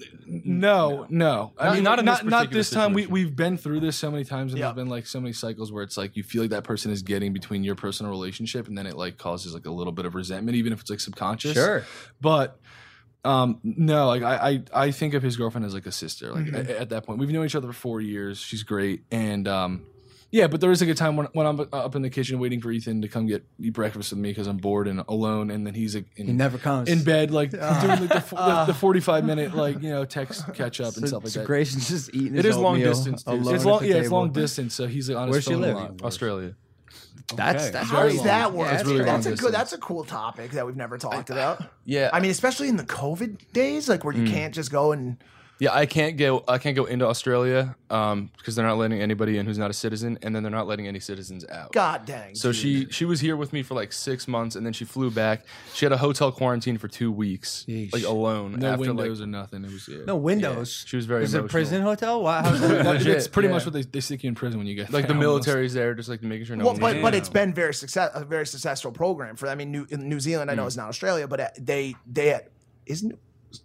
No, no. I Not- mean, not not in not, this not particular this time. We situation. we've been through this so many times, and Yeah. there's been like so many cycles where it's like you feel like that person is getting between your personal relationship, and then it like causes like a little bit of resentment, even if it's like subconscious. Sure. But um, no, like I, I I think of his girlfriend as like a sister. Like at, at that point, we've known each other for four years. She's great, and um. Yeah, but there is like a time when, when I'm up in the kitchen waiting for Ethan to come get eat breakfast with me because I'm bored and alone, and then he's like in, He never comes. in bed, like doing like the, fo- the, the forty-five minute like you know text catch up and So, stuff like so that. Grayson's just eating. It his is long oatmeal distance. Dude. alone It's at long, the yeah, it's table. long distance. So he's like on Where's his she phone a live? lot. Australia. That's that's How very does long. that work? Yeah, It's that's really long that's a good. distance. That's a cool topic that we've never talked about. Yeah, I mean, especially in the COVID days, like where you can't just go and yeah. I can't go. I can't go into Australia um because they're not letting anybody in who's not a citizen, and then they're not letting any citizens out. God dang. So dude. she she was here with me for like six months, and then she flew back. She had a hotel quarantine for two weeks, Yeesh. like alone. No after, windows like, or nothing. It was yeah. No windows. She was very Was it a emotional. prison hotel? Wow. how's that? Legit, It's pretty yeah. much what they, they stick you in prison when you get like the there, almost. military's there, just like making sure no Well, one. but, but Damn. it's been very success a very successful program for. I mean, New, in New Zealand, I know it's not Australia, but uh, they they isn't.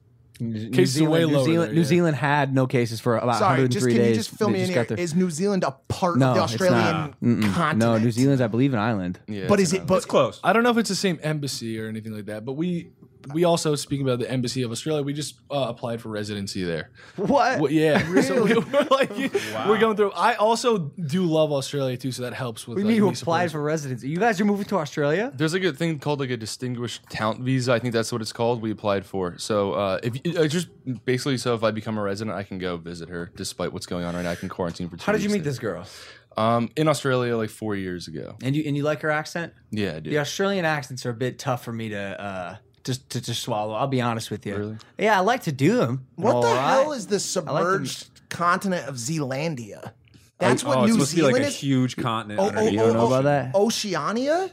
New Cases are way Zealand, New lower Zealand, there, New yeah. Zealand had no cases for about Sorry, one hundred just three can days. you just fill They me in just here? got their- Is New Zealand a part No, of the it's Australian Mm-mm. continent? No, New Zealand's, I believe, an island. Yeah, But it's is an it? But It's close. I don't know if it's the same embassy or anything like that, but we we also speaking about the embassy of Australia. We just uh, applied for residency there. What? Well, yeah, so we, we're like we're going through. I also do love Australia too, so that helps with. What do you like, mean you visa applied process. for residency? You guys are moving to Australia? There's like a thing called like a distinguished talent visa. I think that's what it's called. We applied for. So uh, if you, uh, just basically, so if I become a resident, I can go visit her. Despite what's going on right now, I can quarantine for two. How did you weeks meet there. this girl? Um, in Australia, like four years ago. And you and you like her accent? Yeah, dude. The Australian accents are a bit tough for me to uh, just to, to swallow. I'll be honest with you. Really? Yeah, I like to do them. what the All right. hell is the like them. submerged continent of Zealandia? That's what oh, it's New supposed to be Zealand like a is. huge continent. Oh, underneath. You don't know about that? Oceania?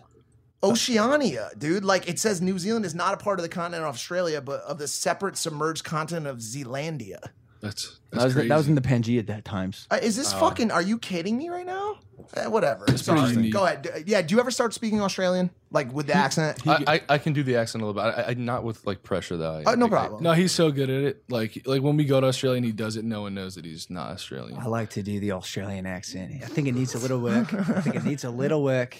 Oceania, dude. Like it says New Zealand is not a part of the continent of Australia, but of the separate submerged continent of Zealandia. That's That that's was, crazy. that was in the Pangea at that times. Uh, is this fucking, are you kidding me right now? Eh, whatever. pretty Sorry. unique. Go ahead. D- Yeah, do you ever start speaking Australian? Like with the accent? I, I, I can do the accent a little bit. I, I not with like pressure though. I, Oh, no like, I- problem. No, he's so good at it. Like like when we go to Australia and he does it, no one knows that he's not Australian. I like to do the Australian accent. I think it needs a little work. I think it needs a little work.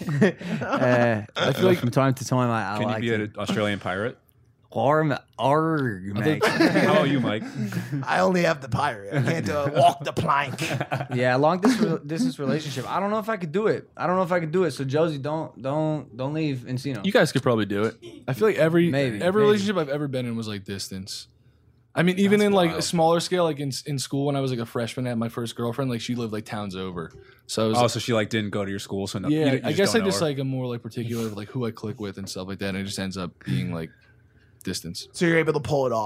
uh, I feel like from time to time I, I Can like you to. be an Australian pirate? Arm, arg, mate. How are you, Mike? I only have the pirate. I can't uh, walk the plank. Yeah, long distance distance relationship. I don't know if I could do it. I don't know if I could do it. So Josie, don't don't don't leave Encino. You guys could probably do it. I feel like every Maybe, every maybe. relationship I've ever been in was like distance. I mean, even That's in like a wild. smaller scale, like in in school when I was like a freshman, I had my first girlfriend. Like she lived like towns over, so I was Oh, like, so she like didn't go to your school, so no. yeah. you, you I guess don't I know just her. like am more like particular of like who I click with and stuff like that, and it just ends up being like distance. So you're able to pull it off.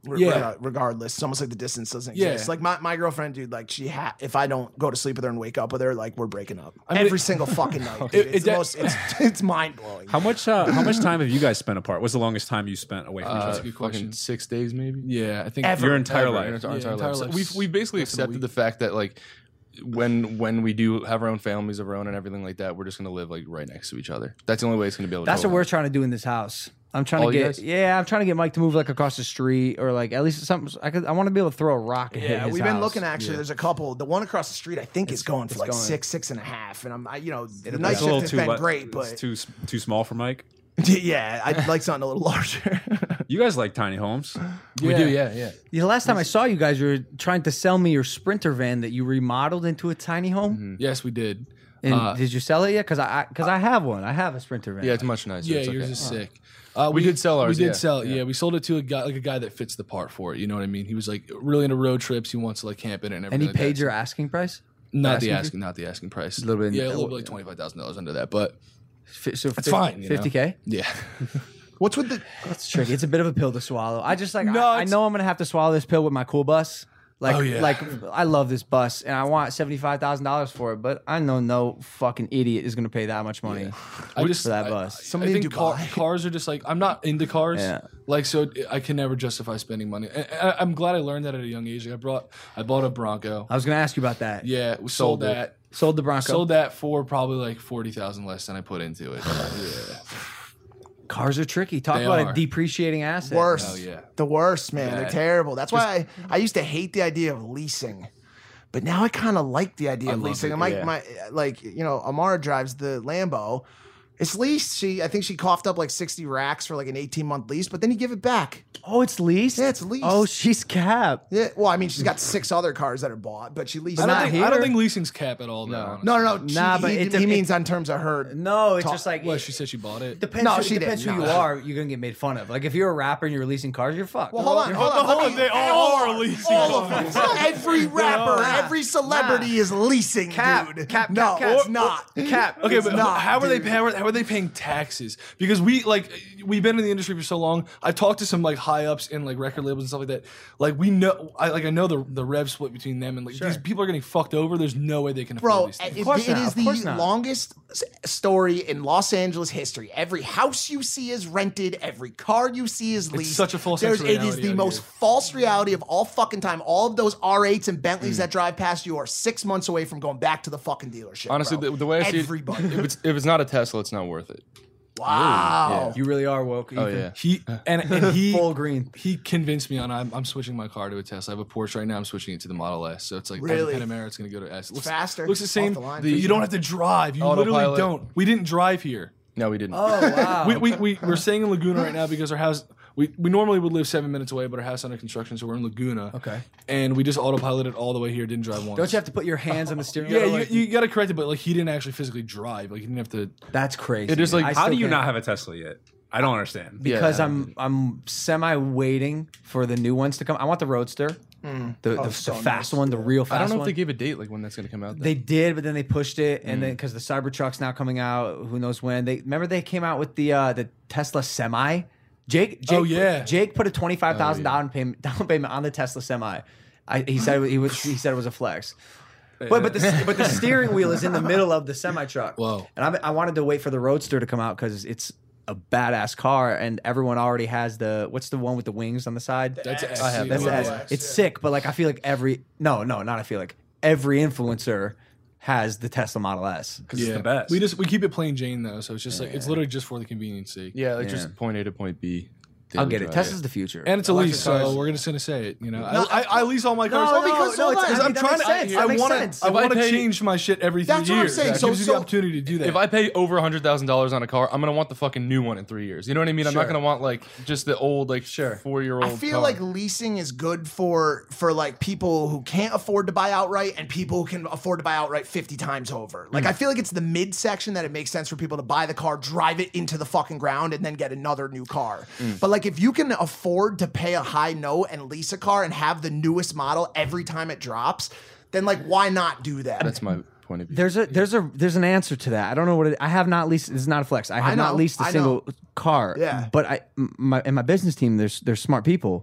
re- Yeah. reg- regardless. It's almost like the distance doesn't Yeah. exist. Like my, my girlfriend, dude, like she ha- if I don't go to sleep with her and wake up with her, like we're breaking up I mean, every it- single fucking night. Dude. It- It's, it the de- most, it's, it's mind blowing. How much? Uh, how much time have you guys spent apart? What's the longest time you spent away from each Uh, other? a good question. fucking six days maybe. Yeah, I think Ever. Your entire Ever, life. in our Yeah, entire entire life. So life. we've we've basically Less than a accepted week. the fact that like when when we do have our own families of our own and everything like that, we're just gonna live like right next to each other. That's the only way it's gonna be able. That's to what we're trying to do in this house. I'm trying All to you get guys? yeah, I'm trying to get Mike to move like across the street or like at least something. I could I want to be able to throw a rock and hit Yeah, his we've been house. looking actually. Yeah. There's a couple. The one across the street, I think, is going for it's like going. six, six and a half. And I'm, I, you know, the It's night It's a shift little has too been li- great, it's but too too small for Mike. yeah, I'd like something a little larger. You guys like tiny homes? we do. Yeah, yeah. The last time I saw you guys, you were trying to sell me your Sprinter van that you remodeled into a tiny home. Yes, we did. And Uh, did you sell it yet? Because I because I, have one. I have a Sprinter van. Yeah, it's much nicer. Yeah, It's yours okay. is sick. Uh, We did sell ours, We did yeah. sell it. Yeah. Yeah. we sold it to a guy, like a guy that fits the part for it. You know what I mean? He was like really into road trips. He wants to like camp in it and everything. and he like paid that. your asking price. not asking the fee? asking, not the asking price. A little bit- yeah, a little bit like twenty five thousand dollars under that, but F- So it's fine. you know? Fifty k. Yeah, What's with the? That's tricky. It's a bit of a pill to swallow. I just like No, I, I it's- know I'm gonna have to swallow this pill with my cool bus. Like, Oh, yeah. like I love this bus and I want seventy five thousand dollars for it, but I know no fucking idiot is gonna pay that much money I just for that I- bus. I, Somebody in think car, Dubai. cars are just like I'm not into cars. Yeah. Like so, I can never justify spending money. I, I, I'm glad I learned that at a young age. Like, I brought, I bought a Bronco. I was gonna ask you about that. Yeah, we sold, Sold it. that. Sold the Bronco. Sold that for probably like forty thousand less than I put into it. yeah. Cars are tricky. Talk They about are. a depreciating asset. Worst. Oh, yeah. The worst, man. They're Yeah. terrible. That's why I, I used to hate the idea of leasing. But now I kind of like the idea I of love leasing. it, And my, yeah. my, like, you know, Amara drives the Lambo. It's leased. She, I think she coughed up like sixty racks for like an eighteen month lease, but then you give it back. Oh, it's leased? Yeah, it's leased. Oh, she's cap. Yeah. Well, I mean, she's got six other cars that are bought, but she leased. I don't, not think, here? I don't think leasing's cap at all. Though, honestly. no, no, no. She, Nah, but he, it- he it- means on terms of her. No, it's Talk- just like Well, it she said she bought it. depends. No, who, she it depends didn't. who No. you are. You're gonna get made fun of. Like if you're a rapper and you're releasing cars, you're fucked. Well, hold on, You're hold fucked. on. Let me- They all are leasing. All of them. Every rapper, Nah. every celebrity is leasing, Cap, dude. cap, no, cap, cap. it's not. Cap. Okay, It's but not, how are they dude. how are, how are they paying taxes? Because we like we've been in the industry for so long. I've talked to some like high ups in like record labels and stuff like that. Like we know, I like I know the the rev split between them and like these people are getting fucked over. There's no way they can afford Bro, these things. it, course it not, is of the course not. longest s- story in Los Angeles history. Every house you see is rented. Every car you see is leased. such a false sense There's, of It is reality the out most here. false reality of all fucking time. All of those R eights and Bentleys Mm. that drive past you are six months away from going back to the fucking dealership. Honestly, bro. the, the way I see Everybody. it, if it's if it's not a Tesla, it's not worth it. Wow. You really are woke. Oh Ethan. yeah. He and, and he Full green. He convinced me on I'm, I'm switching my car to a Tesla. I have a Porsche right now. I'm switching it to the Model S. So it's like Really? the Panamera. It's going to go to S. It looks faster, Looks the off same. the line, The- for you sure. don't have to drive. You literally Autopilot. don't. We didn't drive here. No, we didn't. Oh wow. We, we, we, we're staying in Laguna right now because our house, we, we normally would live seven minutes away, but our house is under construction, so we're in Laguna. Okay. And we just autopiloted all the way here, didn't drive once. Don't you have to put your hands on the steering Yeah, wheel? you, like- you got to correct it, but like he didn't actually physically drive. Like he didn't have to. That's crazy. It is man. like- I How still do you can't- not have a Tesla yet? I don't understand. Because Yeah. I'm I'm semi waiting for the new ones to come. I want the Roadster, the, the, the so fast nice. one, the real fast I don't know one. if they gave a date like when that's going to come out. though. They did, but then they pushed it, and Mm. then because the Cybertruck's now coming out, who knows when? They remember they came out with the uh, the Tesla Semi. Jake, Jake, Oh, yeah. Jake put a twenty five thousand Oh, yeah. down payment down payment on the Tesla Semi. I, he said he was he said it was a flex. But but the but the steering wheel is in the middle of the semi truck. Whoa. And I, I wanted to wait for the Roadster to come out because it's a badass car, and everyone already has the what's the one with the wings on the side? That's X. I have That's that. the S. It's sick, but like I feel like every no no not I feel like every influencer has the Tesla Model S. Because it's the best. We just we keep it plain Jane though, so it's just like it's literally just for the convenience sake. yeah, like Yeah. just point A to point B. I'll daily get it. drive. Tesla's the future. And it's a Electric lease, cars. so we're just gonna say it. You know, No, I, I, I lease all my cars. no, because- no, hold it's, on. I I'm mean, that trying makes to. sense. I That makes want sense. to. I If I want to pay- change my shit every three That's what I'm years. saying. That So- gives you so- the opportunity to do that. If I pay over a hundred thousand dollars on a car, I'm gonna want the fucking new one in three years. You know what I mean? I'm not Sure. gonna want like just the old like four year old. I feel like leasing is good for for like people who can't afford to buy outright and people who can afford to buy outright fifty times over. Like I feel like it's the mid section that it makes sense for people to buy the car, drive it into the fucking ground, and then get another new car. But like if you can afford to pay a high note and lease a car and have the newest model every time it drops, then like why not do that? that's my point of view. There's a there's a there's an answer to that. I don't know what it, I have not leased. This is not a flex. I have I not know, leased a I single know. car. Yeah. But I m- my in my business team, there's there's smart people,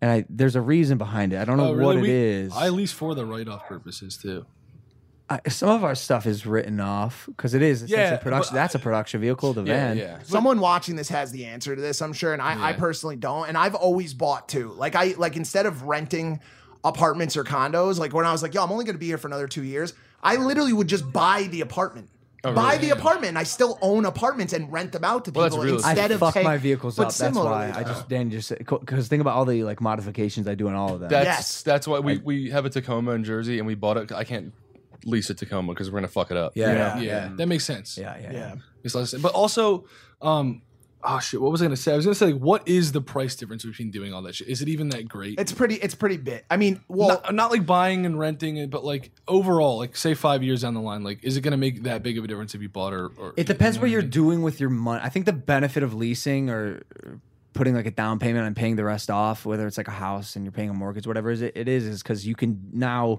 and I, there's a reason behind it. I don't know Oh, what really? it We- is. I lease for the write-off purposes too. I, some of our stuff is written off because it is essentially Yeah, production. but That's a production vehicle. The Yeah, van. yeah. Someone watching this has the answer to this, I'm sure, and I, I Yeah. personally don't. And I've always bought too. Like I like instead of renting apartments or condos, like when I was like, yo, I'm only going to be here for another two years. I literally would just buy the apartment. Oh, buy really? the apartment. And I still own apartments and rent them out to Well, that's people real I instead of fuck pay- my vehicles but up. That's why similarly- I just Dan just because think about all the like modifications I do in all of them. That's Yes. that's why we, we have a Tacoma in Jersey and we bought it. I can't lease a Tacoma because we're gonna fuck it up. Yeah, You know? yeah, yeah, yeah. that makes sense. yeah, yeah, Yeah. Makes a lot of sense. But also, um, oh shit, what was I gonna say? I was gonna say, like, what is the price difference between doing all that shit? Is it even that great? It's pretty. It's pretty big. I mean, well, not, not like buying and renting it, but like overall, like say five years down the line, like is it gonna make that big of a difference if you bought or? or It depends you know what I you're mean? doing with your money. I think the benefit of leasing or putting like a down payment and paying the rest off, whether it's like a house and you're paying a mortgage, whatever it it is, is because you can now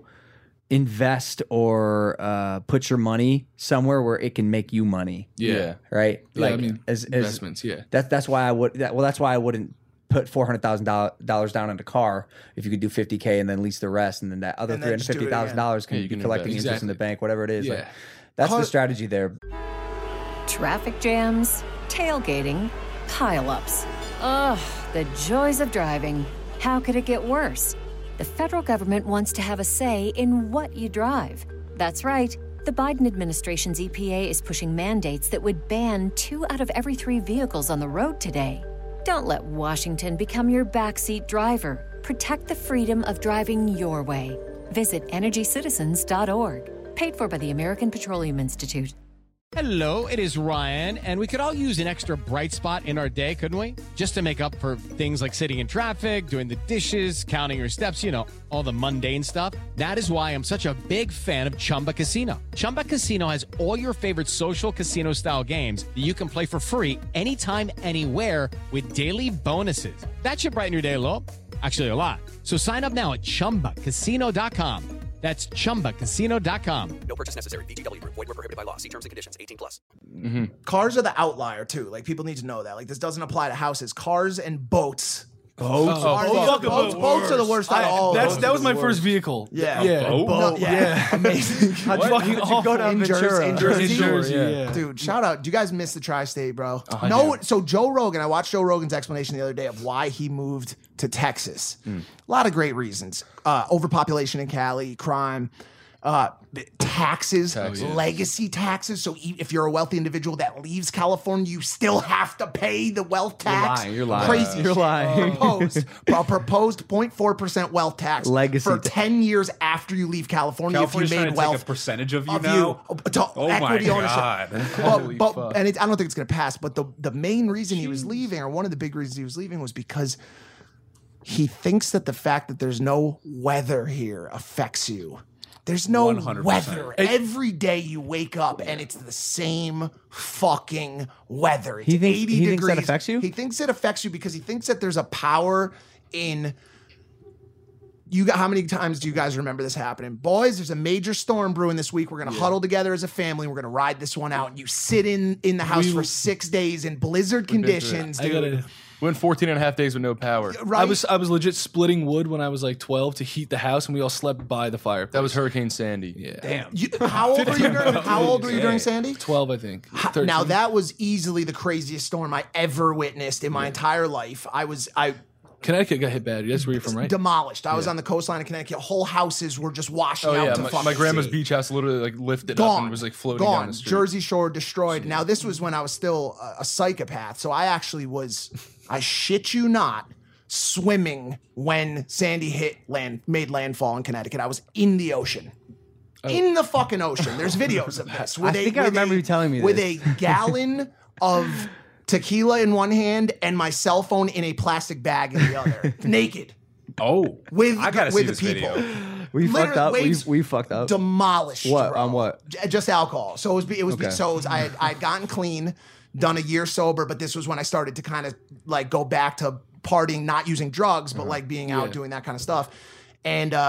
invest or uh, put your money somewhere where it can make you money. Yeah. Right. Yeah, I mean, investments, yeah. That's that's why I would. That, well, that's why I wouldn't put four hundred thousand dollars down in a car if you could do fifty k and then lease the rest, and then that other And three then hundred just do it fifty thousand dollars can Yeah, you be can collecting invest. interest in the Exactly. bank, whatever it is. Like, Yeah. that's the Car- strategy there. Traffic jams, tailgating, pileups. Ugh, the joys of driving. How could it get worse? The federal government wants to have a say in what you drive. That's right. The Biden administration's E P A is pushing mandates that would ban two out of every three vehicles on the road today. Don't let Washington become your backseat driver. Protect the freedom of driving your way. Visit energy citizens dot org. Paid for by the American Petroleum Institute. Hello, it is Ryan, and we could all use an extra bright spot in our day, couldn't we? Just to make up for things like sitting in traffic, doing the dishes, counting your steps, you know, all the mundane stuff. That is why I'm such a big fan of Chumba Casino. Chumba Casino has all your favorite social casino-style games that you can play for free anytime, anywhere with daily bonuses. That should brighten your day a little. Actually, a lot. So sign up now at chumba casino dot com. That's chumba casino dot com. No purchase necessary. V G W Group. Void where prohibited by law. See terms and conditions. eighteen plus. cars are the outlier too. Like people need to know that. Like this doesn't apply to houses. Cars and boats. Boats. Oh, Are- fuck boats, a boats, boat. boats are the worst out of all. of That's them. that was my first vehicle. Yeah. yeah. boat? No, yeah. Yeah. Amazing. How'd you, Fucking how'd you go awful. to In Jersey, Ventura? in Jersey, In Jersey, yeah. Dude, shout out. Do you guys miss the tri-state, bro? I no. do. So Joe Rogan, I watched Joe Rogan's explanation the other day of why he moved to Texas. Hmm. A lot of great reasons. Uh, overpopulation in Cali, crime, uh, taxes, Taxes. legacy taxes. So e- if you're a wealthy individual that leaves California, you still have to pay the wealth tax. lying, you're lying. Crazy. You're shit. lying. Proposed, a proposed zero point four percent wealth tax Legacy for ta- ten years after you leave California. California's if you trying made to take wealth a percentage of you of now. you to Oh my equity ownership. God. Holy But, but fuck. and it, I don't think it's going to pass. But the the main reason he was leaving, or one of the big reasons he was leaving, was because he thinks that the fact that there's no weather here affects you. There's no one hundred percent. weather. Every day you wake up and it's the same fucking weather. It's He thinks- eighty he degrees. thinks that affects you? He thinks it affects you because he thinks that there's a power in. You got how many times do you guys remember this happening? Boys, there's a major storm brewing this week. We're gonna huddle together as a family. We're gonna ride this one out. And you sit in in the house We- for six days in blizzard conditions, I dude. gotta. We went fourteen and a half days with no power. right. I was I was legit splitting wood when I was like twelve to heat the house, and we all slept by the fire. That was Hurricane Sandy. Yeah, Damn. You- how old were you during? How old were you during Sandy? twelve, I think. Now thirteen. that was easily the craziest storm I ever witnessed in my entire life. I was I Connecticut got hit bad. That's where you're from, right? demolished. I was on the coastline of Connecticut. Whole houses were just washing Oh out yeah, to my, fucking my grandma's sea. beach house literally like lifted up Gone. and was like floating Gone. down the street. Jersey Shore destroyed. Now this was when I was still a, a psychopath. So I actually was, I shit you not, swimming when Sandy hit land, made landfall in Connecticut. I was in the ocean. In the fucking ocean. There's videos of this. With I think I remember a, you telling me with this. a gallon of tequila in one hand and my cell phone in a plastic bag in the other, naked. Oh, With I gotta with see the this people. video. We fucked Literally, up. We, waves we fucked up. Demolished. What? bro. On what? J- Just alcohol. So it was. It was. Okay. So it was, I had. I had gotten clean, done a year sober, but this was when I started to kind of like go back to partying, not using drugs, but like being out doing that kind of stuff. And uh,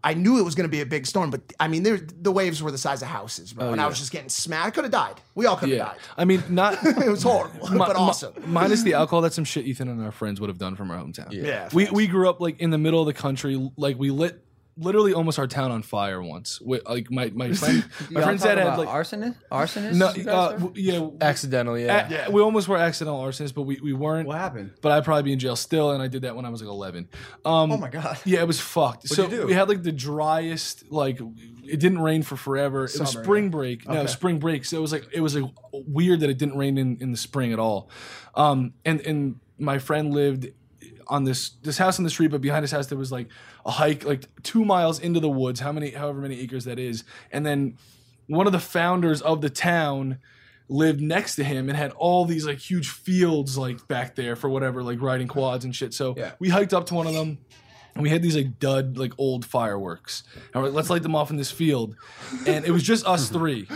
I knew it was going to be a big storm, but I mean, there, the waves were the size of houses, bro. Oh, and yeah. I was just getting smacked. I could have died. We all could have Yeah, died. I mean, not It was horrible, mi- but mi- awesome. minus the alcohol, that's some shit Ethan and our friends would have done from our hometown. Yeah, we facts. we grew up like in the middle of the country. Like we lit literally almost our town on fire once. With, like my my friend, my friend's dad had like arsonist. Arsonist. no, you guys uh, were? w- yeah, Accidentally, yeah. a- yeah. We almost were accidental arsonists, but we, we weren't. What happened? But I'd probably be in jail still, and I did that when I was like eleven. Um, Oh my God. Yeah, it was fucked. What'd so you do? we had like the driest, like it didn't rain for forever. It was Summer, spring yeah. break. No, Okay. spring break. So it was like it was like weird that it didn't rain in, in the spring at all. Um, and and my friend lived on this this house on the street, but behind his house there was like a hike like two miles into the woods, how many however many acres that is. And then one of the founders of the town lived next to him and had all these like huge fields like back there for whatever, like riding quads and shit. So Yeah. we hiked up to one of them and we had these like dud like old fireworks. And we're like, let's light them off in this field. And it was just us three.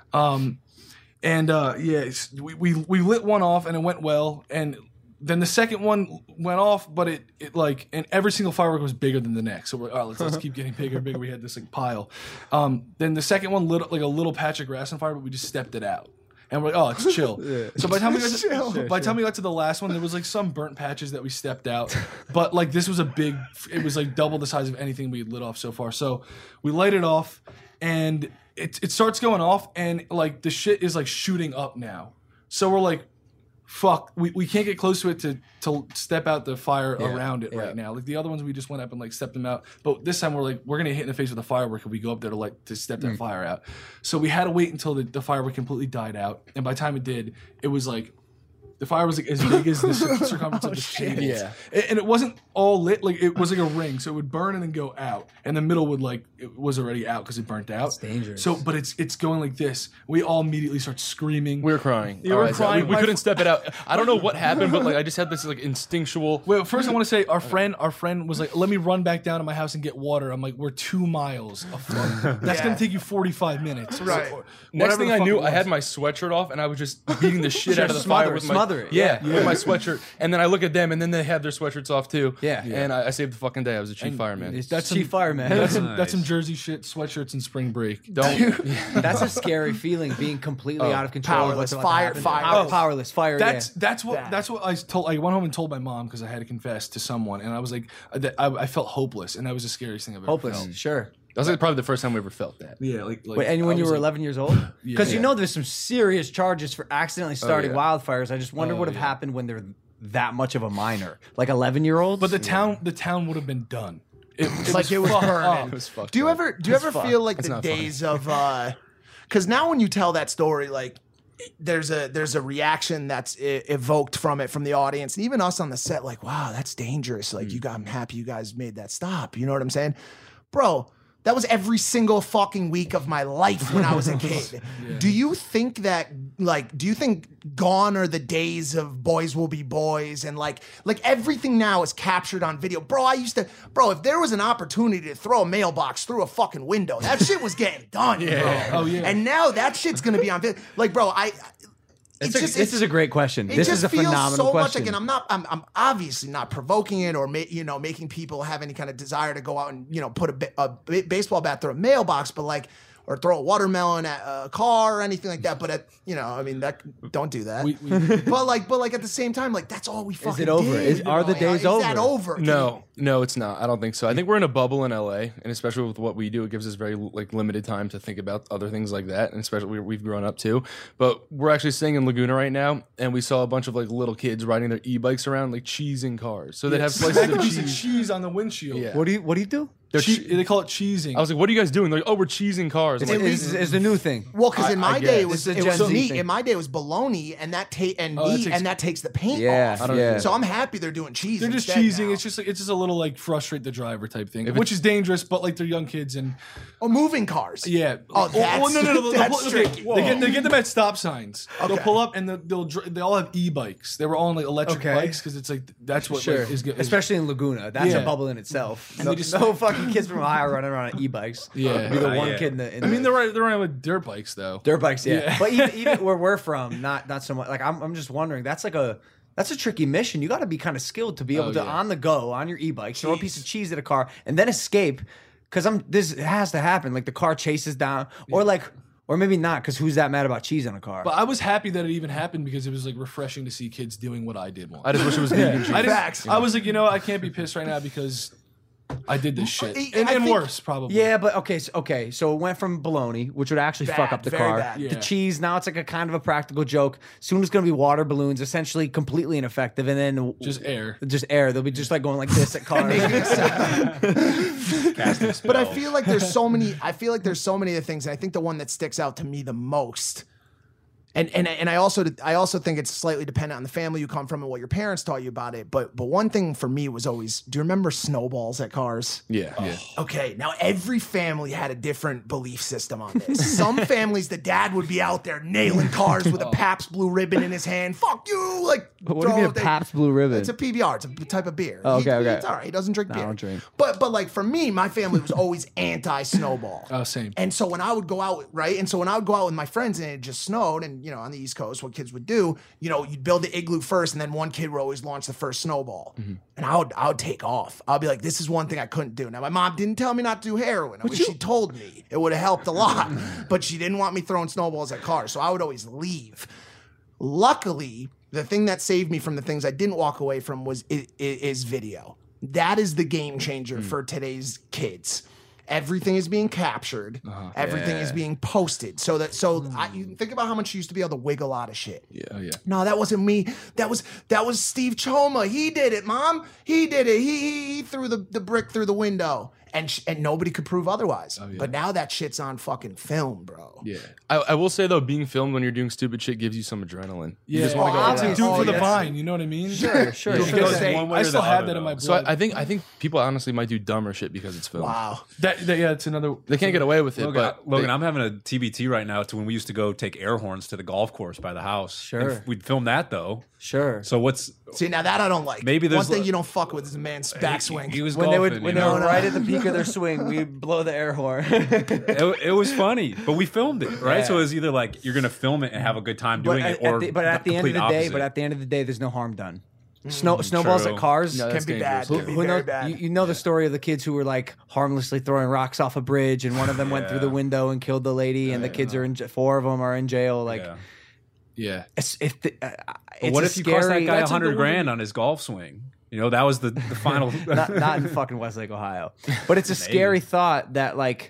Um and uh yeah, it's- we, we we lit one off and it went well. And then the second one went off, but it, it like, and every single firework was bigger than the next. So we're, all right, let's, let's keep getting bigger and bigger. We had this like pile. Um, then the second one lit like a little patch of grass on fire, but we just stepped it out. And we're like, oh, it's chill. So by the time we got to, Chill. by the time we got to the last one, there was like some burnt patches that we stepped out. But like this was a big, it was like double the size of anything we had lit off so far. So we light it off, and it it starts going off, and like the shit is like shooting up now. So we're like, fuck, we, we can't get close to it to to step out the fire around it yeah. right now. Like the other ones, we just went up and like stepped them out. But this time we're like, we're gonna hit in the face with a firework if we go up there to like to step that fire out. So we had to wait until the, the firework completely died out. And by the time it did, it was like the fire was like as big as the cir- circumference of the table. Yeah. A- And it wasn't all lit, like it was like a ring, so it would burn and then go out. And the middle would like it was already out because it burnt out. It's dangerous. So but it's it's going like this. We all immediately start screaming. We were crying. You were All right, so crying. We, we My couldn't fr- step it out. I don't know what happened, but like I just had this like instinctual. Well, first I want to say our friend, our friend was like, "Let me run back down to my house and get water." I'm like, "We're two miles. Of That's Yeah. gonna take you forty-five minutes." Right. Or Next whatever thing the I fuck knew, it I had was. my sweatshirt off and I was just beating the shit out of the Smother fire it, with my smother it. Yeah, Yeah. with my sweatshirt. And then I look at them, and then they have their sweatshirts off too. Yeah. and I, I saved the fucking day. I was a chief fireman. It's That's chief some- fireman. That's some, Nice. that's some Jersey shit, sweatshirts and spring break. Don't. That's a scary feeling, being completely out of control. of Powerless. what's about to Fire- happen. fire. Power- Oh. Powerless. Fire. That's yeah. that's what That. that's what I told. I went home and told my mom because I had to confess to someone, and I was like, that I, I felt hopeless, and that was the scariest thing I've ever hopeless. felt. Sure. That was like probably the first time we ever felt that. Yeah, like, like Wait, and when I you was were like- eleven years old? Because you Yeah. know there's some serious charges for accidentally starting yeah. wildfires. I just wonder Oh, what have yeah. happened when they're that much of a minor, like eleven year olds. But the town, the town would have been done. It, it like it was fucked burning. up. It was fucked Do you up. ever do you ever feel like It's the not funny. days of uh because now when you tell that story, like there's a there's a reaction that's e- evoked from it from the audience and even us on the set, like, wow, that's dangerous. Like you got I'm happy you guys made that stop. You know what I'm saying? Bro, that was every single fucking week of my life when I was a kid. Do you think that, like, do you think gone are the days of boys will be boys and like, like everything now is captured on video? Bro, I used to, bro, if there was an opportunity to throw a mailbox through a fucking window, that shit was getting done, Yeah. bro. Oh, yeah. And now that shit's gonna be on video. Like, bro, I, It's it's a- just, this it's- is a great question. it This just is a feels phenomenal so question. much like, and I'm not, I'm, I'm obviously not provoking it or, ma- you know, making people have any kind of desire to go out and, you know, put a, ba- a ba- baseball bat through a mailbox, but like, or throw a watermelon at a car or anything like that. But at, you know, I mean, that don't do that. We- we- but like, but like at the same time, like that's all we fucking it over? did. Is- are the Like, days is that over? over? Can No, no, it's not. I don't think so. I think we're in a bubble in L A, and especially with what we do, it gives us very like limited time to think about other things like that. And especially we, we've grown up too. But we're actually staying in Laguna right now, and we saw a bunch of like little kids riding their e-bikes around, like cheesing cars. So they'd have slices Smack a of piece of cheese. cheese on the windshield. Yeah. What do you What do you do? They're Che- che- they call it cheesing. I was like, "What are you guys doing?" They're like, "Oh, we're cheesing cars." I'm It's, like, it's, it's a new thing. Well, because in I- my I day it guess. was It's a it was Gen Z meat. thing. In my day it was bologna and that ta- and Oh, that meat takes- and that takes the paint Yeah, off. yeah. So I'm happy they're doing cheese. They're just instead cheesing. now. It's just like it's just a little like frustrate the driver type thing, If which is dangerous. But like they're young kids and oh, moving cars. yeah. Oh, that's, well, no, no, no. they'll- that's they'll- okay, tricky. They get they get them at stop signs. They'll Okay. pull up and they'll, they'll dr- they all have e-bikes. They were all on like electric Okay. bikes because it's like that's what Sure. like, is good. Especially in Laguna. That's Yeah. a bubble in itself. And no, they just- no fucking kids from Ohio running around on e-bikes. Yeah. Be the Uh, one yeah. kid in the. In I mean, the, they're right, they're around with dirt bikes though. dirt bikes, yeah. Yeah. But even, even where we're from, not not so much. Like I'm, I'm just wondering. That's like a that's a tricky mission. You got to be kind of skilled to be able Oh, to yeah. on the go on your e-bike throw a piece of cheese at a car and then escape. because I'm this has to happen. Like the car chases down, or like, or maybe not, because who's that mad about cheese on a car? But I was happy that it even happened because it was like refreshing to see kids doing what I did once. I just wish it was vegan cheese. I, didn't- Facts. I was like, you know, I can't be pissed right now because I did this shit, I- and, I and think- worse probably. Yeah, but okay, so, okay. So it went from bologna, which would actually Bad, fuck up the very car, bad. Yeah. to cheese. Now it's like a kind of a practical joke. Soon it's going to be water balloons, essentially completely ineffective, and then Just air. just air. They'll be just like going like this at cars. Casting But I spell. feel like there's so many. I feel like there's so many of the things, and I think the one that sticks out to me the most, and and and I also I also think it's slightly dependent on the family you come from and what your parents taught you about it. But but one thing for me was always, do you remember snowballs at cars? Yeah, yeah. Okay, now every family had a different belief system on this. Some families, the dad would be out there nailing cars with a Pabst Blue Ribbon in his hand. Fuck you! Like, What do you mean a throw- they- Pabst Blue Ribbon? It's a P B R. It's a type of beer. Oh, okay, He- okay. It's all right. He doesn't drink No, I beer. don't drink. But but like for me, my family was always anti-snowball. Oh, same. And so when I would go out, right? And so when I would go out with my friends and it just snowed, and you know, on the East Coast, what kids would do, you know, you'd build the igloo first, and then one kid would always launch the first snowball. And I would I would take off. I'd be like, this is one thing I couldn't do. Now my mom didn't tell me not to do heroin. I wish she told me. It would have helped a lot. But she didn't want me throwing snowballs at cars. So I would always leave. Luckily, the thing that saved me from the things I didn't walk away from was is, is video. That is the game changer for today's kids. Everything is being captured. Everything is being posted. So that so I, you think about how much you used to be able to wiggle out of shit. Yeah, oh, yeah. No, that wasn't me. That was that was Steve Choma. He did it, Mom. He did it. He he, he threw the, the brick through the window, and sh- and nobody could prove otherwise. yeah. But now that shit's on fucking film, bro. Yeah, I, I will say though, being filmed when you're doing stupid shit gives you some adrenaline. You Yeah, just want to go. Oh, "Oh, obviously. do it Oh, for the yes. vine. You know what I mean? Sure, sure, You sure. gotta Sure. say, One way I or still the have other, that in my though. So I, blood. I think I think people honestly might do dumber shit because it's filmed. Wow. that, that yeah, it's another. They can't get away with it, Logan, but Logan they- I'm having a T B T right now to when we used to go take air horns to the golf course by the house. Sure. And we'd film that though. Sure. So what's See, now that I don't like. Maybe one there's thing li- you don't fuck with is a man's backswing. He was when they would golfing, when you they know? were right at the peak of their swing, we blow the air horn. it, it was funny, but we filmed it, right? Yeah. So it was either like you're gonna film it and have a good time but doing at, it, or at the, but at the end of the complete day, opposite. but at the end of the day, there's no harm done. Snow snowballs true. at cars. No, Can that's be bad. dangerous. Can be Who very knows- bad. You, you know the story of the kids who were like harmlessly throwing rocks off a bridge, and one of them went through the window and killed the lady, and the kids are in j- four of them are in jail. Like, Yeah. yeah. it's, if the, uh, But it's what a if you cost that scary- guy a that's like hundred the grand one- on his golf swing? You know, that was the the final. not, not in fucking Westlake, Ohio. But it's a scary thought that like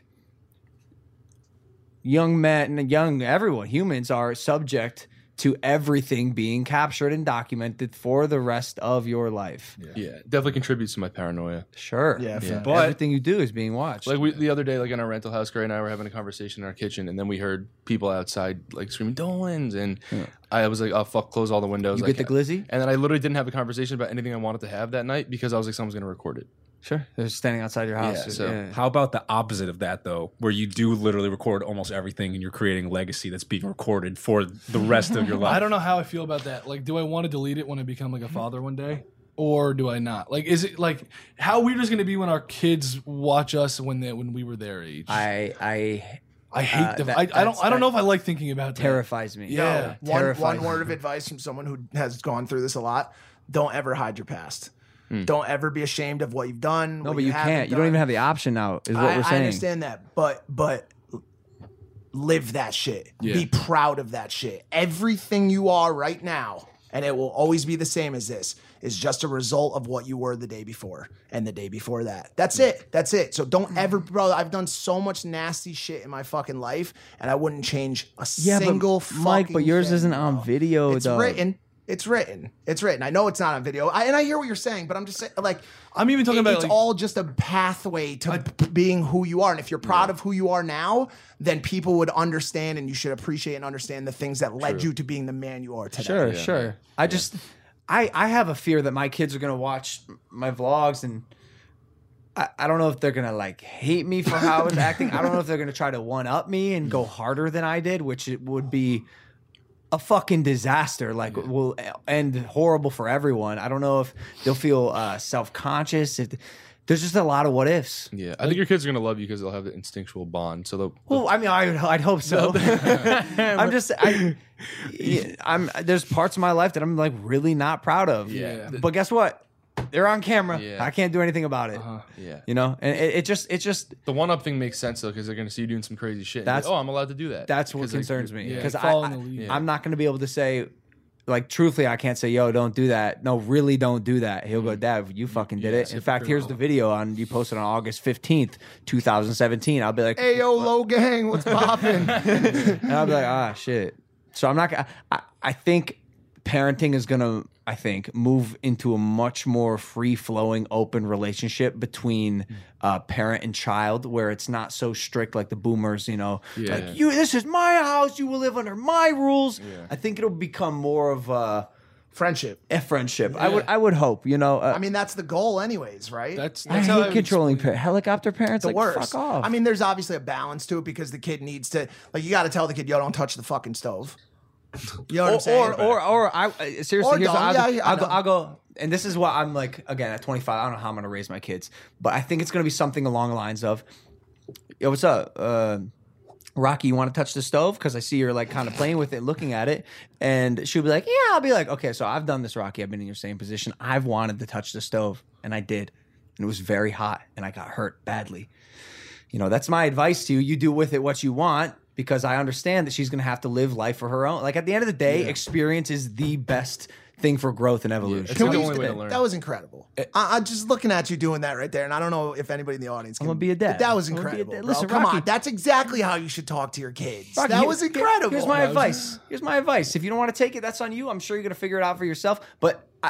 young men and young everyone, humans are subject to everything being captured and documented for the rest of your life. Yeah, it definitely contributes to my paranoia. Sure. Yeah, fair. But- everything you do is being watched. Like we, the other day, like in our rental house, Gray and I were having a conversation in our kitchen, and then we heard people outside like screaming "Dolans," and I was like, "Oh fuck, close all the windows." You like, get the glizzy? and then I literally didn't have a conversation about anything I wanted to have that night because I was like, someone's gonna record it. Sure. They're standing outside your house. Yeah, so- How about the opposite of that though, where you do literally record almost everything and you're creating a legacy that's being recorded for the rest of your life? I don't know how I feel about that. Like, do I want to delete it when I become like a father one day, or do I not? Like, is it like how weird is it going to be when our kids watch us when they when we were their age? I I I hate uh, them. that- I, I don't. that's- I don't know that if I like thinking about that. terrifies me. Yeah. One, Terrifies one me. word of advice from someone who has gone through this a lot: don't ever hide your past. Don't ever be ashamed of what you've done. No, what but you haven't can't. You don't done. even have the option now, is what I, we're I saying. understand that, but but live that shit. Yeah. Be proud of that shit. Everything you are right now, and it will always be the same as this, is just a result of what you were the day before and the day before that. That's it. That's it. So don't ever, bro. I've done so much nasty shit in my fucking life, and I wouldn't change a Yeah, single but Mike, but fucking yours thing, isn't bro. on video, It's though. written. It's written. It's written. I know it's not on video, I, and I hear what you're saying, but I'm just saying, like, I'm even talking it- about, it's like- all just a pathway to b- being who you are. And if you're proud of who you are now, then people would understand, and you should appreciate and understand the things that led you to being the man you are today. Sure, sure. I just, I, I have a fear that my kids are gonna watch my vlogs, and I, I don't know if they're gonna like hate me for how I was acting. I don't know if they're gonna try to one up me and go harder than I did, which it would be a fucking disaster. Like, will end horrible for everyone. I don't know if they'll feel uh, self conscious. There's just a lot of what ifs. Yeah, I think your kids are gonna love you because they'll have the instinctual bond. So they'll. Well, I mean, I would, I'd hope so. I'm just, I, yeah, I'm. There's parts of my life that I'm like really not proud of. Yeah. But guess what? they're on camera. Yeah. I can't do anything about it. Uh-huh. Yeah. You know, and it, it just it just The one up thing makes sense though, because they're going to see you doing some crazy shit. That's- Like, oh, I'm allowed to do that. that's what 'Cause, like, concerns you- me yeah, because like, I, follow in I the lead. I'm not going to be able to say. Like, truthfully, I can't say, yo, don't do that. No, really don't do that. He'll go, Dad, you fucking did Yeah, it. In it's fact, here's the video on you posted on August fifteenth, twenty seventeen. I'll be like, Hey, yo, low gang, what's poppin'? and I'll be like, ah, shit. So I'm not gonna, I, I think parenting is gonna, I think, move into a much more free flowing, open relationship between uh, parent and child, where it's not so strict like the boomers, you know, Yeah. like you, this is my house, you will live under my rules. I think it'll become more of a, Friendship. a friendship. I would, I would hope, you know. Uh, I mean, that's the goal, anyways, right? That's, I that's how I hate would controlling explain par- helicopter parents. the like, worst. fuck off. I mean, there's obviously a balance to it because the kid needs to, like, you got to tell the kid, yo, don't touch the fucking stove. You know what I'm or, saying? or, or, or, I uh, seriously, Or here's what dumb. I'll, Yeah, go, I I'll, go, know. I'll go, and this is what I'm like, again, at twenty-five, I don't know how I'm going to raise my kids, but I think it's going to be something along the lines of, yo, what's up? Uh, Rocky, you want to touch the stove? Because I see you're like kind of playing with it, looking at it. And she'll be like, yeah, I'll be like, okay, so I've done this, Rocky. I've been in your same position. I've wanted to touch the stove, and I did. And it was very hot, and I got hurt badly. You know, that's my advice to you. You do with it what you want, because I understand that she's going to have to live life for her own. Like, at the end of the day, experience is the best thing for growth and evolution. It's Can the we- only way to learn. That was incredible. I, I'm just looking at you doing that right there, and I don't know if anybody in the audience can. I'm gonna be a dad. but that was I'm gonna be a incredible. dad. Bro. Listen, Come Rocky- on, that's exactly how you should talk to your kids. Rocky, that here- was here- incredible. Here's my That was- advice. Here's my advice. If you don't want to take it, that's on you. I'm sure you're gonna figure it out for yourself. But I,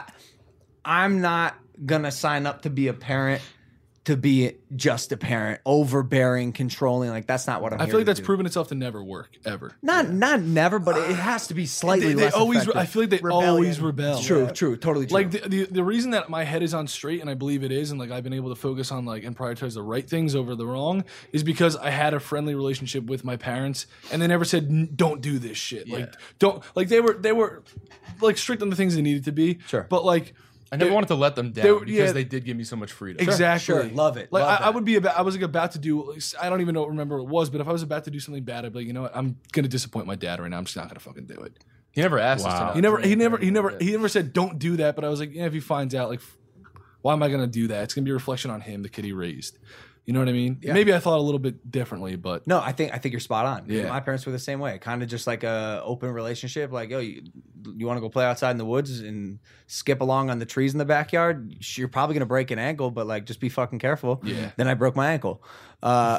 I'm not gonna sign up to be a parent to be just a parent, overbearing, controlling. Like, that's not what I'm. I here feel like to that's do. proven itself to never work ever. Not not never, but it has to be slightly They, they less always. effective. I feel like they Rebellion. always rebel. True, true, totally true. Like the, the the reason that my head is on straight, and I believe it is, and like I've been able to focus on like and prioritize the right things over the wrong, is because I had a friendly relationship with my parents, and they never said "N- don't do this shit. Like don't like they were they were like strict on the things they needed to be. Sure. but like I never they- wanted to let them down they were- because yeah. they did give me so much freedom. Exactly. Sure, love it, Like love I, I that. would be about. I was like about to do. Like, I don't even know remember what it was, but if I was about to do something bad, I'd be like, you know what? I'm gonna disappoint my dad right now. I'm just not gonna fucking do it. He never asked us to Wow. not He never. do He it. never. He never. Yeah. He never said don't do that. But I was like, yeah, if he finds out, like, f- why am I gonna do that? It's gonna be a reflection on him, the kid he raised. You know what I mean? Maybe I thought a little bit differently, but No, I think I think you're spot on. Yeah. My parents were the same way. Kind of just like a open relationship. Like, yo, you, you want to go play outside in the woods and skip along on the trees in the backyard? You're probably gonna break an ankle, but like, just be fucking careful. Yeah. Then I broke my ankle. Uh,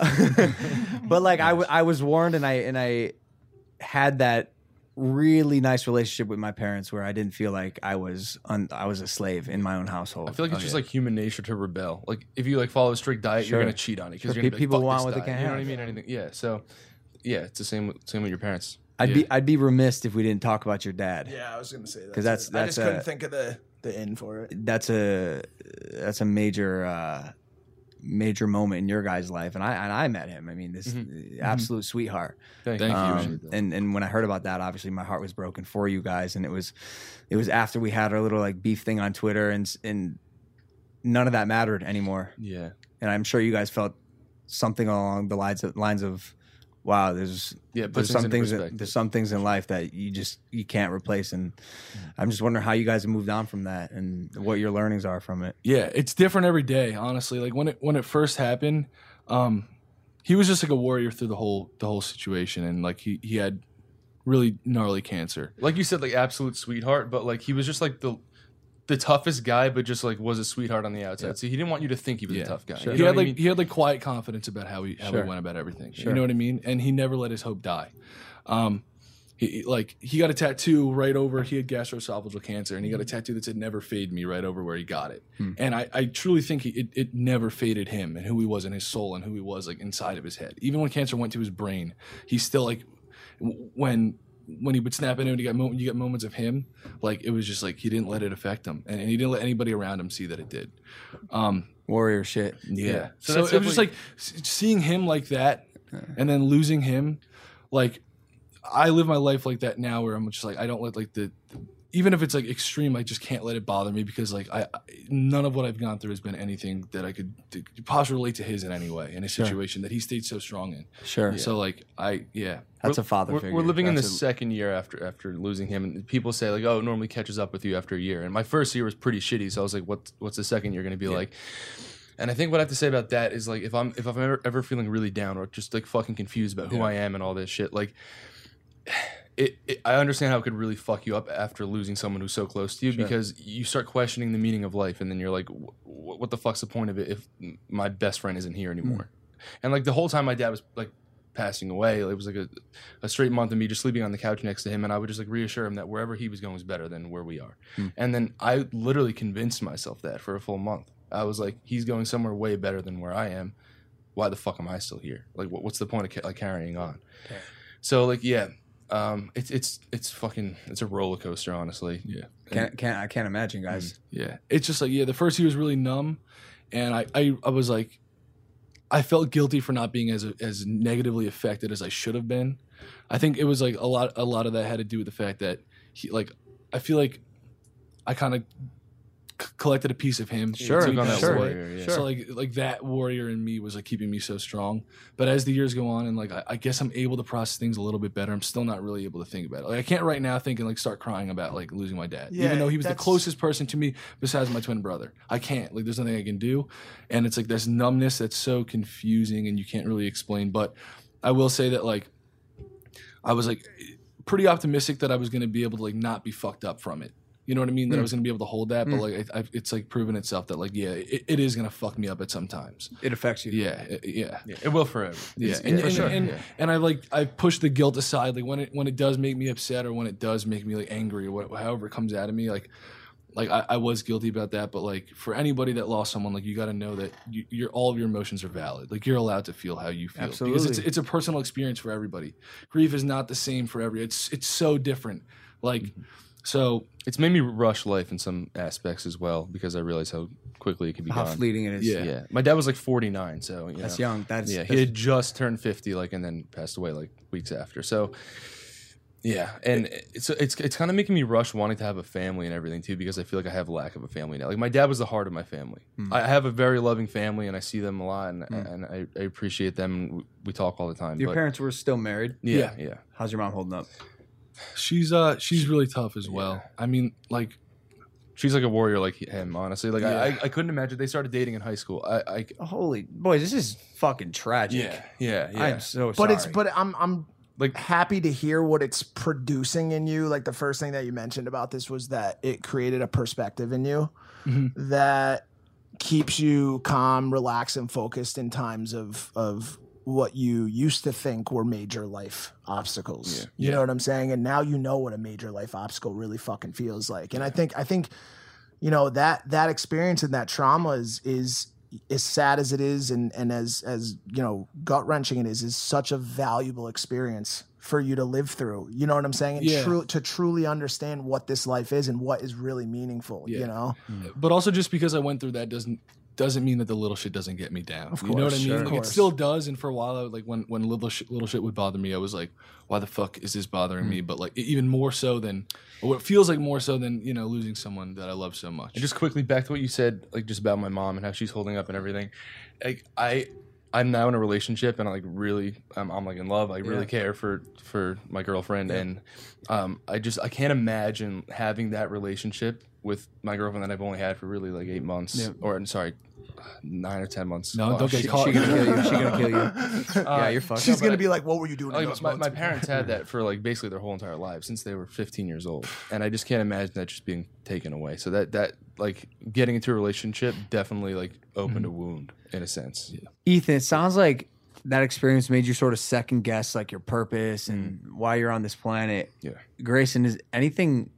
but like, I, w- I was warned, and I and I had that really nice relationship with my parents where I didn't feel like I was un- I was a slave in my own household. Oh, I feel like it's just like human nature to rebel. Like if you like follow a strict diet, Sure. you're gonna cheat on it because Sure. you're gonna be like, People "Fuck want this what they diet." can't You know what I have. mean? Anything? Yeah. So yeah, it's the same. with- Same with your parents. I'd Yeah. be I'd be remiss if we didn't talk about your dad. Yeah, I was gonna say that 'Cause that's- too. I that's just couldn't a- think of the the end for it. That's a that's a major uh, major moment in your guys' life, and I and I met him. I mean, this absolute sweetheart. Thank, you. Um, and and when I heard about that, obviously my heart was broken for you guys, and it was it was after we had our little like beef thing on Twitter, and and none of that mattered anymore. Yeah. And I'm sure you guys felt something along the lines of lines of, wow, there's Yeah, it there's puts things some into things that, perspective. there's some things in life that you just you can't replace, and I'm just wondering how you guys have moved on from that and what your learnings are from it. Yeah, it's different every day, honestly. Like when it when it first happened, um, he was just like a warrior through the whole the whole situation, and like he he had really gnarly cancer. Like you said, like absolute sweetheart, but like he was just like the the toughest guy, but just like was a sweetheart on the outside. So he didn't want you to think he was Yeah, a tough guy. sure. He You had know like he had like quiet confidence about how he how Sure. he went about everything. Sure. You know what I mean? And he never let his hope die. Um, he, he- like he got a tattoo right over. He had gastroesophageal cancer, and he got a tattoo that said "Never fade me" right over where he got it. And I, I truly think he, it, it never faded him and who he was in his soul and who he was like inside of his head. Even when cancer went to his brain, he still like w- when when he would snap into it, you got mo- you got moments of him. Like it was just like he didn't let it affect him, and, and he didn't let anybody around him see that it did. Um, Warrior shit. yeah. So So, that's it was just like definitely- s- seeing him like that and then losing him. Like I live my life like that now where I'm just like, I don't let like the, even if it's like extreme, I just can't let it bother me because like I, I none of what I've gone through has been anything that I could, could possibly relate to his in any way in a situation sure. that he stayed so strong in. Sure. Yeah. So like I yeah. That's we're, a father we're, figure. We're living That's in the a, second year after after losing him, and people say like, "Oh, it normally catches up with you after a year." And my first year was pretty shitty, so I was like, "What what's the second year going to be yeah. like?" And I think what I have to say about that is like if I'm if I'm ever, ever feeling really down or just like fucking confused about who yeah. I am and all this shit, like. It, it, I understand how it could really fuck you up after losing someone who's so close to you sure. because you start questioning the meaning of life, and then you're like, "What the fuck's the point of it if my best friend isn't here anymore?" Mm. And like the whole time my dad was like passing away, it was like a, a straight month of me just sleeping on the couch next to him, and I would just like reassure him that wherever he was going was better than where we are. Mm. And then I literally convinced myself that for a full month. I was like, he's going somewhere way better than where I am. Why the fuck am I still here? Like, what, what's the point of ca- like carrying on? Okay. So like, yeah. Um, it's it's it's fucking it's a roller coaster, honestly. Yeah, can't can't I can't imagine, guys. Yeah, it's just like yeah, the first year was really numb, and I I, I was like, I felt guilty for not being as as negatively affected as I should have been. I think it was like a lot a lot of that had to do with the fact that he like I feel like I kind of c- collected a piece of him. Sure, took on that sure, warrior, yeah. sure. So like like that warrior in me was like keeping me so strong. But as the years go on, and like I, I guess I'm able to process things a little bit better. I'm still not really able to think about it. Like I can't right now think and like start crying about like losing my dad, Yeah, even though he was the that's- closest person to me besides my twin brother. I can't. Like there's nothing I can do, and it's like this numbness that's so confusing and you can't really explain. But I will say that like I was like pretty optimistic that I was going to be able to like not be fucked up from it. You know what I mean? That Mm. I was going to be able to hold that, but Mm. like I, I, it's like proven itself that like yeah, it, it is going to fuck me up at some times. It affects you. Yeah, it- yeah, Yeah, it will forever. yeah. It's- And, for and, sure. and, Yeah. and I like I push the guilt aside. Like when it when it does make me upset or when it does make me like angry or what, however it comes out of me, like like I, I was guilty about that. But like for anybody that lost someone, like you got to know that you, your all of your emotions are valid. Like you're allowed to feel how you feel because Absolutely. it's it's a personal experience for everybody. Grief is not the same for every. It's it's so different. Like. Mm-hmm. So It's made me rush life in some aspects as well because I realize how quickly it can be How gone. fleeting it is. Yeah. Yeah, my dad was like forty-nine, so you That's know. young. That's yeah, that's, he had just turned fifty, like, and then passed away like weeks after. So, yeah, and it's it's it's kind of making me rush wanting to have a family and everything too because I feel like I have a lack of a family now. Like my dad was the heart of my family. Hmm. I have a very loving family, and I see them a lot, and, Mm. and I, I appreciate them. And we, we talk all the time. Your but parents were still married. yeah, yeah, How's your mom holding up? she's uh she's really tough as well. I mean like. She's like a warrior, like him. Honestly, like Yeah. I, I, I couldn't imagine. They started dating in high school. I, I Holy boys, this is fucking tragic. yeah, yeah, yeah. I'm so But sorry. it's but I'm I'm Like- happy to hear what it's producing in you. Like the first thing that you mentioned about this was that it created a perspective in you Mm-hmm. that keeps you calm, relaxed, and focused in times of of what you used to think were major life obstacles. Yeah. You know what I'm saying? And now you know what a major life obstacle really fucking feels like. And I think I think you know that that experience and that trauma is is as sad as it is and and as as you know gut wrenching it is is such a valuable experience for you to live through. You know what I'm saying? And Yeah. tru- to truly understand what this life is and what is really meaningful. Yeah. You know? But also, just because I went through that doesn't doesn't mean that the little shit doesn't get me down. Of you know what I course, mean? sure. Like Of it course. still does. And for a while, I, like when when little shit, little shit would bother me, I was like, "Why the fuck is this bothering me?" But like e- even more so than, or what feels like more so than you know losing someone that I love so much. And just quickly back to what you said, like just about my mom and how she's holding up and everything. Like I, I'm now in a relationship and I like really, I'm, I'm like in love. I really Yeah. care for for my girlfriend, and um, I just I can't imagine having that relationship with my girlfriend that I've only had for really like eight months, Yeah. or I'm sorry, nine or ten months. No, Oh, don't get shit. caught. She gonna kill you. She gonna kill you. yeah, you're fucked. She's but gonna I- be like, "What were you doing?" in Like, those my, months?" my parents had that for like basically their whole entire lives since they were fifteen years old, and I just can't imagine that just being taken away. So that that like getting into a relationship definitely like opened a wound in a sense. Yeah. Ethan, it sounds like that experience made you sort of second guess like your purpose and why you're on this planet. Yeah. Grayson, is anything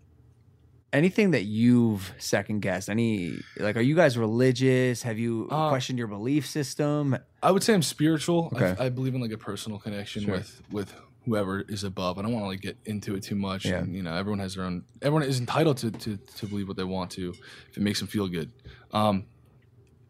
anything that you've second guessed? Any like are you guys religious? Have you Uh, questioned your belief system? I would say I'm spiritual. Okay. I, I believe in like a personal connection Sure. with with whoever is above. I don't want to like get into it too much. Yeah. And, you know, everyone has their own. Everyone is entitled to, to to believe what they want to if it makes them feel good. Um,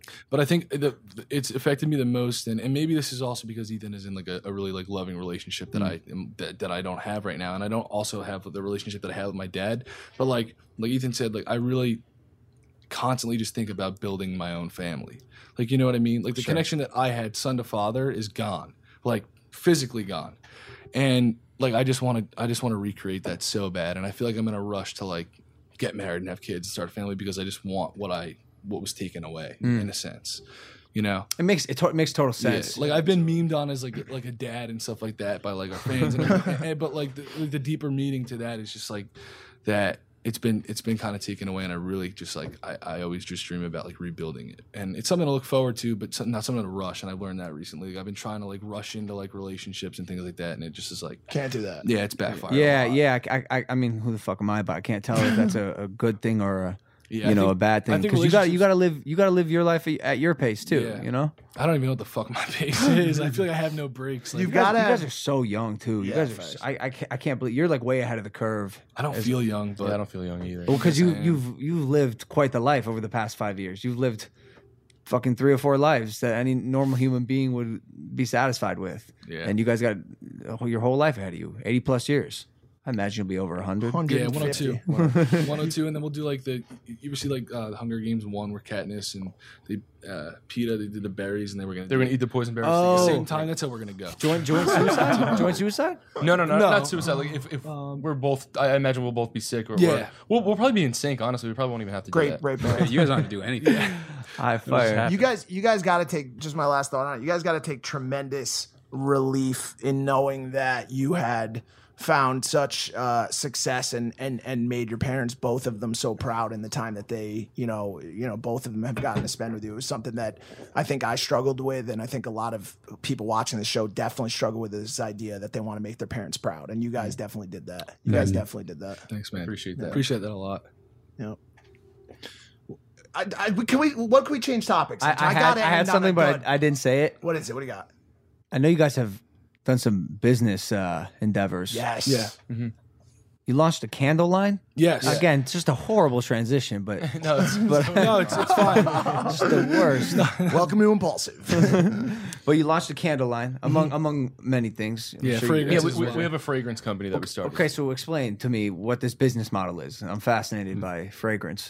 But I think the, it's affected me the most, and, and maybe this is also because Ethan is in like a, a really like loving relationship that mm. I am, that, that I don't have right now, and I don't also have the relationship that I had with my dad. But like like Ethan said, like I really constantly just think about building my own family. Like, you know what I mean? Like the sure. connection that I had son to father is gone, like physically gone, and like I just want to I just want to recreate that so bad, and I feel like I'm in a rush to like get married and have kids and start a family because I just want what I what was taken away mm. in a sense, you know. It makes it, to- it makes total sense. Yeah. Like I've been memed on as like like a dad and stuff like that by like our fans, and, and, but like the, the deeper meaning to that is just like that. It's been it's been kind of taken away, and I really just like I, I always just dream about like rebuilding it, and it's something to look forward to, but some, not something to rush. And I've learned that recently. Like, I've been trying to like rush into like relationships and things like that, and it just is like can't do that. Yeah, it's backfiring. Yeah, yeah. I, I I mean, who the fuck am I? But I can't tell if that's a, a good thing or a yeah, you know think, a bad thing, because you got you got to live you got to live your life at your pace too. Yeah. You know. I don't even know what the fuck my pace is. I feel like I have no breaks. Like, you guys, you guys are so young too. You yeah, guys are. I, I can't, I can't believe you're like way ahead of the curve. I don't feel young, but yeah, I don't feel young either. Well, because you you've you've lived quite the life over the past five years. You've lived fucking three or four lives that any normal human being would be satisfied with. Yeah. And you guys got your whole life ahead of you, eighty plus years. I imagine you'll be over one hundred. Yeah, one oh two. one oh two, and then we'll do like the, you ever see like uh, the Hunger Games one where Katniss and they, uh, PETA, they did the berries and they were going to They were going to eat the poison berries oh. at the same time. That's how we're going to go. Join, join suicide? Join suicide? No, no, no, no, not suicide. Like if, if um, we're both, I imagine we'll both be sick. Or yeah. We'll, we'll probably be in sync, honestly. We probably won't even have to great, do that. Great, great. You guys don't have to do anything. High fire. You guys, you guys got to take, just my last thought on it, you guys got to take tremendous relief in knowing that you had found such uh, success and, and and made your parents, both of them, so proud in the time that they, you know, you know, both of them have gotten to spend with you. It was something that I think I struggled with, and I think a lot of people watching the show definitely struggle with this idea that they want to make their parents proud, and you guys definitely did that. You guys definitely did that. Thanks, man. Appreciate that. Appreciate that a lot. Yeah. I, I, can we? What can we change topics? I, I, I had, I had something, but I, I didn't say it. What is it? What do you got? I know you guys have done some business uh, endeavors. Yes. Yeah. Mm-hmm. You launched a candle line? Yes. Again, it's just a horrible transition, but no, it's, but, no, it's, it's fine. It's the worst. Welcome to Impulsive. But you launched a candle line among among many things. I'm yeah, sure yeah. We, we, we have a fragrance company that okay, we started. Okay, so explain to me what this business model is. I'm fascinated mm-hmm. by fragrance.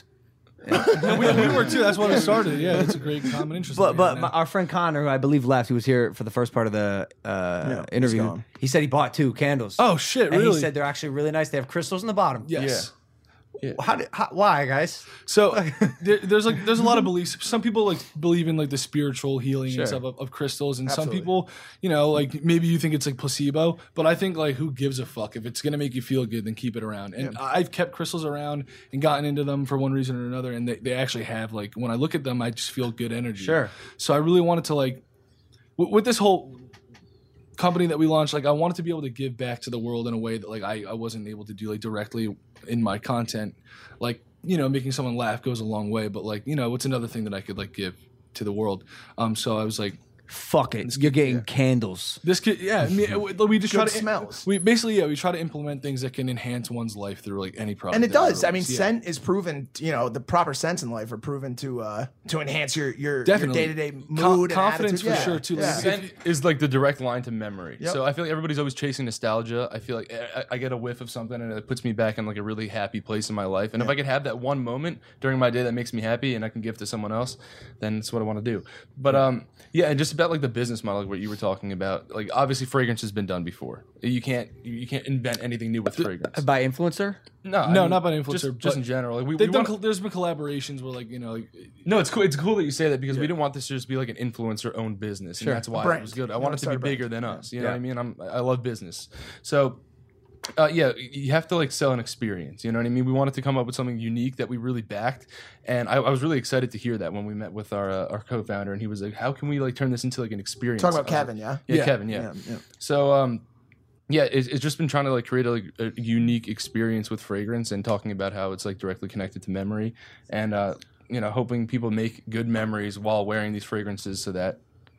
Yeah, we, we were too. That's why we started. Yeah, it's a great common interest. But but my, our friend Connor, who I believe left, who was here for the first part of the uh, yeah, interview, he said he bought two candles. Oh shit! And really? he said they're actually really nice. They have crystals in the bottom. Yes. Yeah. Yeah. How did, how, why, guys? So there, there's like there's a lot of beliefs. Some people like believe in like the spiritual healing sure. and stuff of, of crystals, and Absolutely. some people, you know, like maybe you think it's like placebo, but I think like who gives a fuck? If it's gonna make you feel good, then keep it around. And yeah. I've kept crystals around and gotten into them for one reason or another, and they, they actually have like when I look at them, I just feel good energy. Sure. So I really wanted to like w- with this whole company that we launched, like I wanted to be able to give back to the world in a way that like I, I wasn't able to do like directly in my content. Like, you know, making someone laugh goes a long way, but like, you know, what's another thing that I could like give to the world? Um, so I was like, fuck it, you're getting yeah. candles. This could, yeah. I mean, we just Good try to smells. We basically, yeah, we try to implement things that can enhance one's life through like any product. And it does. I mean, yeah. scent is proven. You know, the proper scents in life are proven to uh, to enhance your your Definitely. day to day mood, Com- and confidence attitude. for yeah. sure too. Yeah. Like, Scent is like the direct line to memory. Yep. So I feel like everybody's always chasing nostalgia. I feel like I, I get a whiff of something and it puts me back in like a really happy place in my life. And yeah. if I could have that one moment during my day that makes me happy and I can give to someone else, then it's what I want to do. But um, yeah, and just about like the business model, like what you were talking about. Like obviously, fragrance has been done before. You can't you can't invent anything new with fragrance. By influencer? No, I no, mean, not by influencer. Just, just in general. Like we, they've we done. wanna, Col- there's been collaborations where like you know. Like, no, it's cool. It's cool that you say that because yeah. we didn't want this to just be like an influencer-owned business, Sure. and that's why Brand. it was good. I You want it to be wanna start a bigger brand. than us. You know Yeah. what I mean? I'm I love business, so. Uh, yeah, you have to like sell an experience. You know what I mean? We wanted to come up with something unique that we really backed, and I, I was really excited to hear that when we met with our uh, our co-founder, and he was like, "How can we like turn this into like an experience?" Talking about I was Kevin, like, yeah? yeah, Kevin, yeah. Yeah, yeah. So, um, yeah, it's, it's just been trying to like create a, like, a unique experience with fragrance, and talking about how it's like directly connected to memory, and uh, you know, hoping people make good memories while wearing these fragrances, so that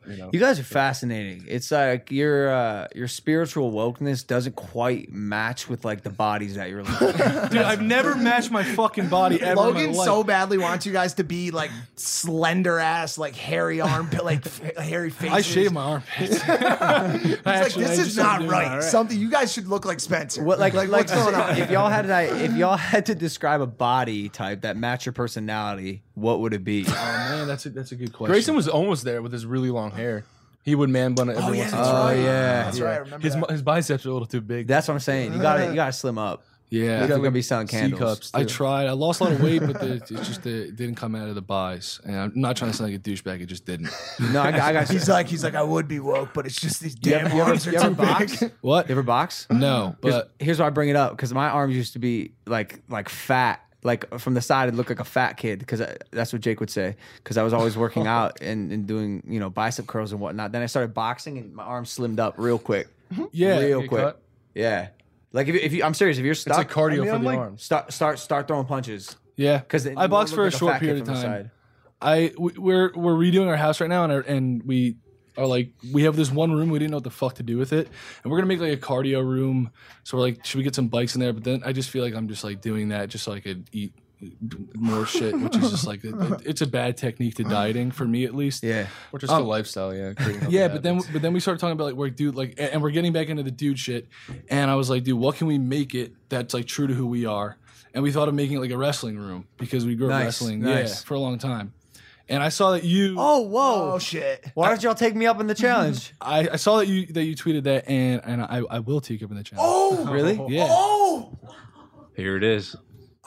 you know. You guys are fascinating. It's like your uh, your spiritual wokeness doesn't quite match with like the bodies that you're living. Dude, I've never matched my fucking body ever Logan in my life. so badly wants you guys to be like slender ass, like hairy armpit, like f- hairy faces. I shave my armpits. He's like, this is not right. Something you guys should look like Spencer. What like like, like what's going on? if y'all had to, if y'all had to describe a body type that match your personality, what would it be? Oh man, that's a that's a good question. Grayson was almost there with his really long hair. He would man bun it every Oh, yeah, once in a that's while. Oh right. yeah, That's right. I remember His that. his biceps are a little too big. that's what I'm saying. You gotta you gotta slim up. Yeah, If you're gonna be selling C candles. cups. I too. tried. I lost a lot of weight, but the, it's just the, it didn't come out of the buys. And I'm not trying to sound like a douchebag. It just didn't. No, I, got- I got. He's like, he's like, I would be woke, but it's just these you damn ever, you ever, arms are you ever too box? big. What? You ever box? No, Here's, but here's why I bring it up because my arms used to be like like fat. Like from the side, it looked like a fat kid because that's what Jake would say. Because I was always working out and, and doing you know bicep curls and whatnot. Then I started boxing and my arms slimmed up real quick. yeah, real you quick. cut? Yeah, like if, you- if you, I'm serious, if you're It's stuck, like cardio I mean, for I'm the like, arms. Start start start throwing punches. yeah. Because I boxed for a short period of time. I we- we're we're redoing our house right now, and our, and we are like we have this one room we didn't know what the fuck to do with it, and we're gonna make like a cardio room. So we're like, should we get some bikes in there? But then I just feel like I'm just like doing that just so I could eat more shit, which is just like it, it's a bad technique to dieting for me at least. Yeah. Or just a lifestyle, yeah. creating healthy Yeah, but then habits. but then we started talking about like work, dude, like, and and we're getting back into the dude shit. And I was like, dude, what can we make it that's like true to who we are? And we thought of making it like a wrestling room because we grew up Nice, wrestling, nice. yeah, for a long time. And I saw that you, Oh whoa! Oh shit! Why don't y'all take me up in the challenge? I, I saw that you that you tweeted that, and and I, I will take you up in the challenge. Oh Really? yeah. Oh Here it is.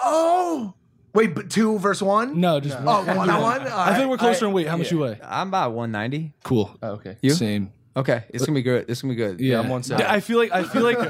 oh! Wait, but two versus one? No, just Oh, one. one on one. I think we're closer in weight. How much you weigh? I'm about one ninety. Cool. Oh, okay. You? Same. Okay, it's gonna be good. It's gonna be good. Yeah, I'm one seventy. I feel like I feel like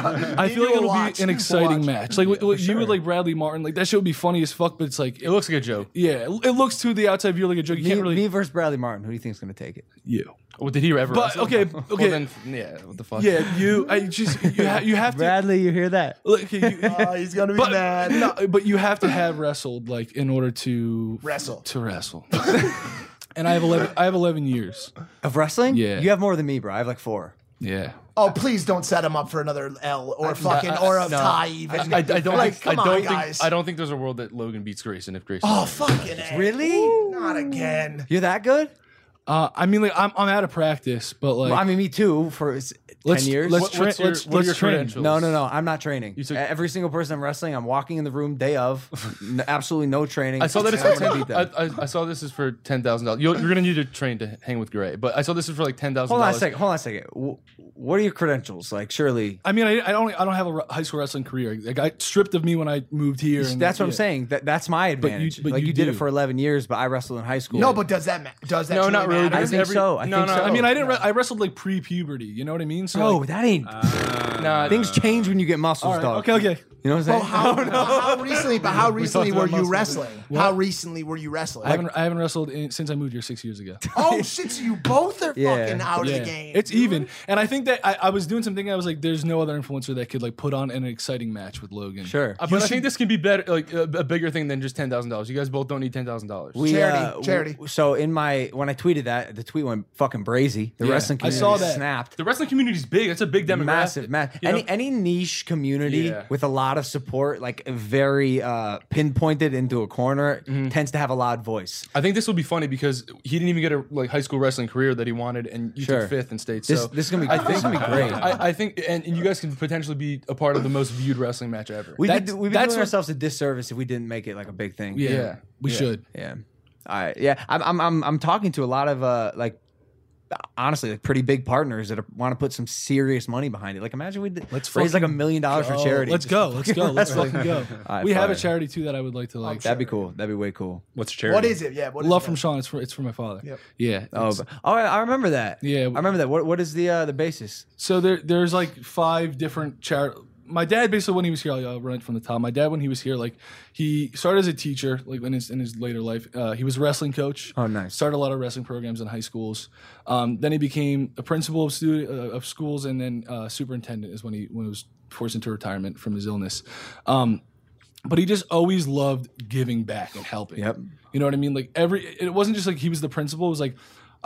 I feel like you it'll watch. be an We'll exciting watch. match. Like what you with like Bradley Martin, like that shit would be funny as fuck. But it's like It looks like a joke. yeah, it, it looks to the outside view like a joke. You Me, can't really me versus Bradley Martin. Who do you think's gonna take it? you. Well, did he ever? But wrestle? okay, Well, okay, then, yeah. What the fuck? yeah, you. I just you, ha- you have to. Bradley, you hear that? Look, you, Oh, he's gonna be but, mad. no, but you have to have wrestled like in order to Wrestle. to wrestle. And I have eleven. I have eleven years. Of wrestling? Yeah. You have more than me, bro. I have like four. Yeah. Oh, please don't set him up for another L or fucking I- or a no. tie even. I, I don't like, think. I come don't on, think. guys. I don't think there's a world that Logan beats Grayson if Grayson. Oh, fucking A. Really? Not again. You're that good? Uh, I mean, like I'm I'm out of practice, but like Well, I mean, me too. For s- let's ten years. let's What- tra- what's your- let's what are let's your train. credentials? no, no, no. I'm not training. You took- Every single person I'm wrestling, I'm walking in the room day of. n- absolutely no training. I saw that it's I'm for gonna ten, beat them. I, I, I saw this is for ten thousand dollars. You're gonna need to train to hang with Gray, but I saw this is for like ten thousand Hold on a dollars. second. Hold on a second. Wh- What are your credentials? Like, surely. I mean, I, I don't I don't have a re- high school wrestling career. Like I stripped of me when I moved here. And, That's what I'm yeah. saying. That that's my But you- advantage. but like you you, did do. it for eleven years, but I wrestled in high school. No, but does that ma- does that No, truly not really, matter? I because think every- so. I no, think no, so. I mean, I didn't. Re- I wrestled like pre-puberty. You know what I mean? So Oh, like, that ain't. Nah, Things change when you get muscles, all right, dog. okay, okay. You know what I'm Oh, saying? how, but how recently? But how recently talked were about you muscles. wrestling? How recently were you wrestling? I haven't I haven't wrestled in, since I moved here six years ago. Oh shit! So you both are Yeah. fucking out Yeah, of the game. it's dude. even. And I think that I, I was doing something. I was like, there's no other influencer that could like put on an exciting match with Logan. Sure. Uh, but I think this can be better, like a, a bigger thing than just ten thousand dollars. You guys both don't need ten thousand dollars. We, Charity, uh, charity. w- So in my when I tweeted that, the tweet went fucking brazy. The Yeah, wrestling I community saw that. snapped. The wrestling community is big. It's a big demographic. Massive, massive. You know? Any any niche community Yeah. with a lot of support, like very uh, pinpointed into a corner, Mm-hmm. tends to have a loud voice. I think this will be funny because he didn't even get a like high school wrestling career that he wanted, and you Sure. took fifth in state. This So this is gonna be I this think is gonna be great. I, I think, and, and you guys can potentially be a part of the most viewed wrestling match ever. We've That's- been, we've been that's doing what- ourselves a disservice if we didn't make it like a big thing. Yeah, Yeah. we Yeah. should. Yeah. All right. Yeah. I'm I'm I'm I'm talking to a lot of uh like honestly like pretty big partners that want to put some serious money behind it. Like imagine we did, Let's raise like a fucking million dollars for Oh, charity. let's Just go. to Let's fucking go. Let's wrestling. fucking go. All right, we have a fire. charity too that I would like to like. That'd be cool. That'd be way cool. What's charity? What is it? Yeah. What is Love it? from Sean. It's for it's for my father. Yep. Yeah. Oh, it's- but, oh, I I remember that. Yeah. I remember that. What what is the uh, the basis? So there, there's like five different charity. My dad basically when he was here, I'll run it from the top. My dad when he was here, like he started as a teacher, like in his in his later life. Uh, he was a wrestling coach. Oh, nice. Started a lot of wrestling programs in high schools. Um, then he became a principal of student uh, of schools, and then uh, superintendent is when he when he was forced into retirement from his illness. Um, but he just always loved giving back and helping. Yep. You know what I mean? Like every, it wasn't just like he was the principal. It was like. I,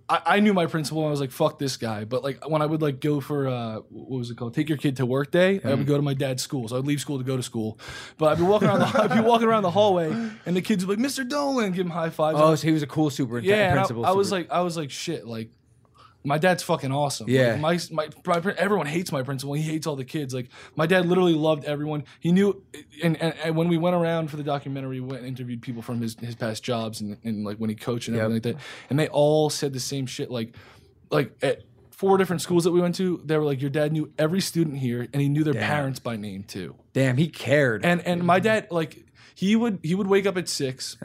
I, I knew my principal and I was like, fuck this guy. But like when I would like go for uh what was it called? Take your kid to work day, I would go to my dad's school. So I'd leave school to go to school. But I'd be walking around the I'd be walking around the hallway and the kids would be like, Mister Dolan, give him high fives. Oh, so he was a cool superintendent. Yeah, and principal. I, I was super- like I was like shit, like my dad's fucking awesome. Yeah. Like my, my my everyone hates my principal. He hates all the kids. Like my dad literally loved everyone. He knew, and, and, and when we went around for the documentary, we went and interviewed people from his, his past jobs and, and like when he coached and everything like that. And they all said the same shit. Like like at four different schools that we went to, they were like, your dad knew every student here and he knew their Damn. parents by name too. Damn, he cared. And and my dad, like he would he would wake up at six,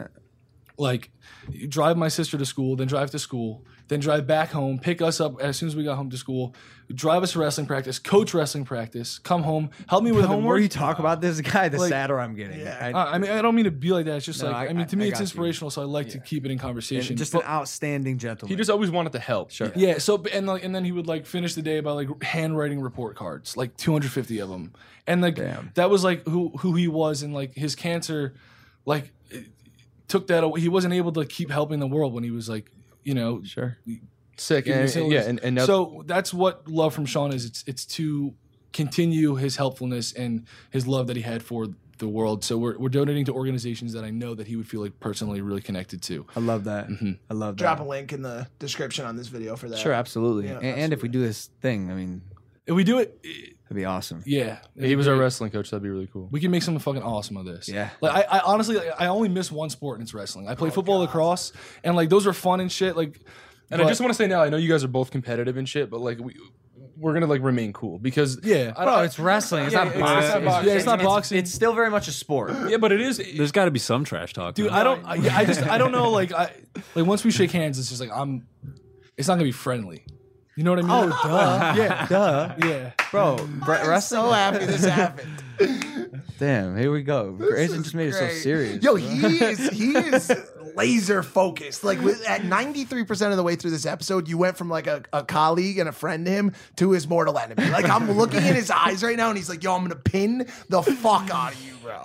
like drive my sister to school, then drive to school, then drive back home, pick us up as soon as we got home to school, drive us to wrestling practice, coach wrestling practice, come home, help me with the more homework. you talk about this guy, the Like- sadder I'm getting. Yeah. I- Uh, I mean, I don't mean to be like that. It's just No, like, I- I, mean, to I- me, I it's got you. inspirational, so I like to keep it in conversation. and just But- an outstanding gentleman. He just always wanted to help. Sure. yeah. So and like and then he would like finish the day by like handwriting report cards, like two hundred fifty of them, and like Damn. that was like who who he was, and like his cancer, like it took that away. He wasn't able to keep helping the world when he was like, you know, sure. Sick. giving And, us and- illness. yeah, and, and now- so that's what love from Sean is. It's it's to continue his helpfulness and his love that he had for the world. So we're we're donating to organizations that I know that he would feel like personally really connected to. I love that. Mm-hmm. I love that. Drop a link in the description on this video for that. Sure, absolutely. Yeah, and, and if we do this thing, I mean, If we do it, it'd be awesome. yeah, he was our wrestling coach. That'd be really cool. we can make something fucking awesome of this. Yeah. Like I, I honestly, like, I only miss one sport and it's wrestling. I play football, lacrosse, and like those are fun and shit. Like, And but- I just want to say now, I know you guys are both competitive and shit, but like we, we're gonna like remain cool because yeah, I Bro, don't- it's wrestling. It's Yeah, not it's- boxing. it's not boxing. Yeah, it's not boxing. It's still very much a sport. yeah, but it is. There's got to be some trash talk, dude. man. I don't. I, yeah, I just. I don't know. Like I. Like once we shake hands, it's just like I'm. It's not gonna be friendly. You know what I mean? Oh, duh. Yeah. Duh. Yeah. Bro, bre- I'm wrestling. so happy this happened. Damn, here we go. Grayson just made it so Great. serious. Yo, he is he is laser focused. Like with, at ninety-three percent of the way through this episode, you went from like a, a colleague and a friend to him to his mortal enemy. Like I'm looking in his eyes right now, and he's like, "Yo, I'm gonna pin the fuck out of you, bro."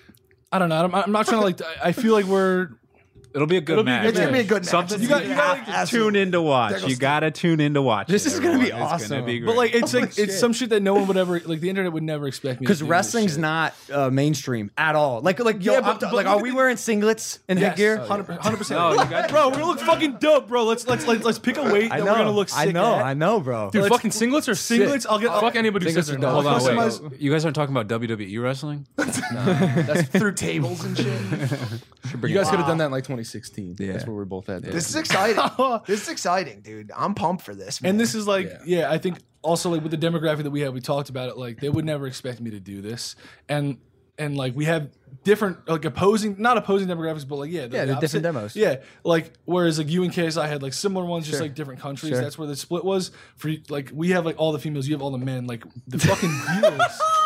I don't know. I'm, I'm not trying to like. I feel like we're. It'll be a good It'll be- match. It's gonna be a good match. Something You got- you got, like, Have- tune in to There watch. goes You Steve. gotta tune in to watch. This it, is gonna be everyone. It's gonna awesome. be great. But like it's like Holy it's shit. some shit that no one would ever like. The internet would never expect me. Because to do this wrestling's shit. not uh, mainstream at all. Like, like, yo, Yeah, I'm but- t- but like, look are at we the- wearing singlets and Yes, headgear? hundred percent. No, you guys- bro, we're gonna look fucking dope, bro. Let's let's let's let's pick a weight I that know. we're gonna look sick I know. at. I know, bro. Dude, Let's- fucking singlets are Singlets, sick. I'll get- fuck anybody who says they're not. Hold on, wait. Customize- You guys aren't talking about W W E wrestling? That's through tables and shit. You guys could have done that in like twenty sixteen. Yeah. That's where we're both at. This is exciting. This is exciting, dude. I'm pumped for this. Man. And this is like, Yeah. yeah. I think also like with the demographic that we have, we talked about it. Like they would never expect me to do this, and and like we have different like opposing, not opposing demographics, but like yeah, Yeah, they're different demos. Yeah, like whereas like you and K S I had like similar ones, just Sure. like different countries. Sure. That's where the split was. For like we have like all the females, you have all the men. Like the fucking viewers.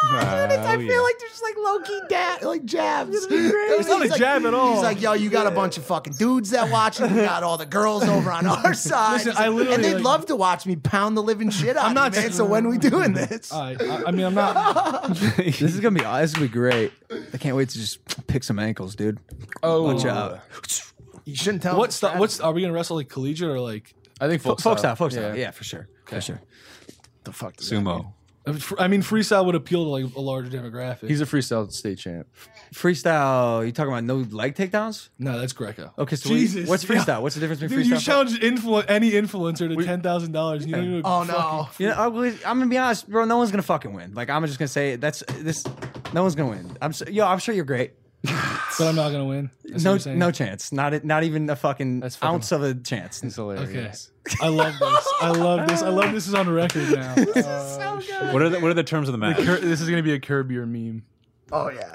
I feel like there's like low key da- like jabs. It's not a He's like- jab at all. He's like, yo, you got a bunch of fucking dudes that watch you. We got all the girls over on our side. Listen, He's like- I literally, and they'd like- love to watch me pound the living shit out I'm of not- you, man. So when we doing this? I, I, I mean, I'm not. This is gonna be this is gonna be great. I can't wait to just pick some ankles, dude. Oh, Watch out. You shouldn't tell. What's the, what's are we gonna wrestle like collegiate or like? I think folk, Folk style, folk style. Yeah, for sure. For sure. the fuck? does that mean? Sumo. I mean, freestyle would appeal to like a larger demographic. He's a freestyle state champ. Freestyle. You talking about no leg takedowns? no, that's Greco. Okay, so Jesus, what's yeah. freestyle? What's the difference between Dude, freestyle? you and- challenge influ- any influencer to ten thousand dollars. You don't even Oh no. You know, I'm gonna- I'm gonna be honest, bro. No one's gonna fucking win. Like, I'm just gonna say that's this. No one's gonna win. I'm so, yo. I'm sure you're great. but I'm not gonna win. That's what No, you're saying? no chance. Not a- not even a fucking, That's fucking- ounce of a chance. It's hilarious. Okay, I love this. I love this. I love this is on record now. Uh, What are the what are the terms of the match? Cur- this is gonna be a Curb Your meme. Oh yeah.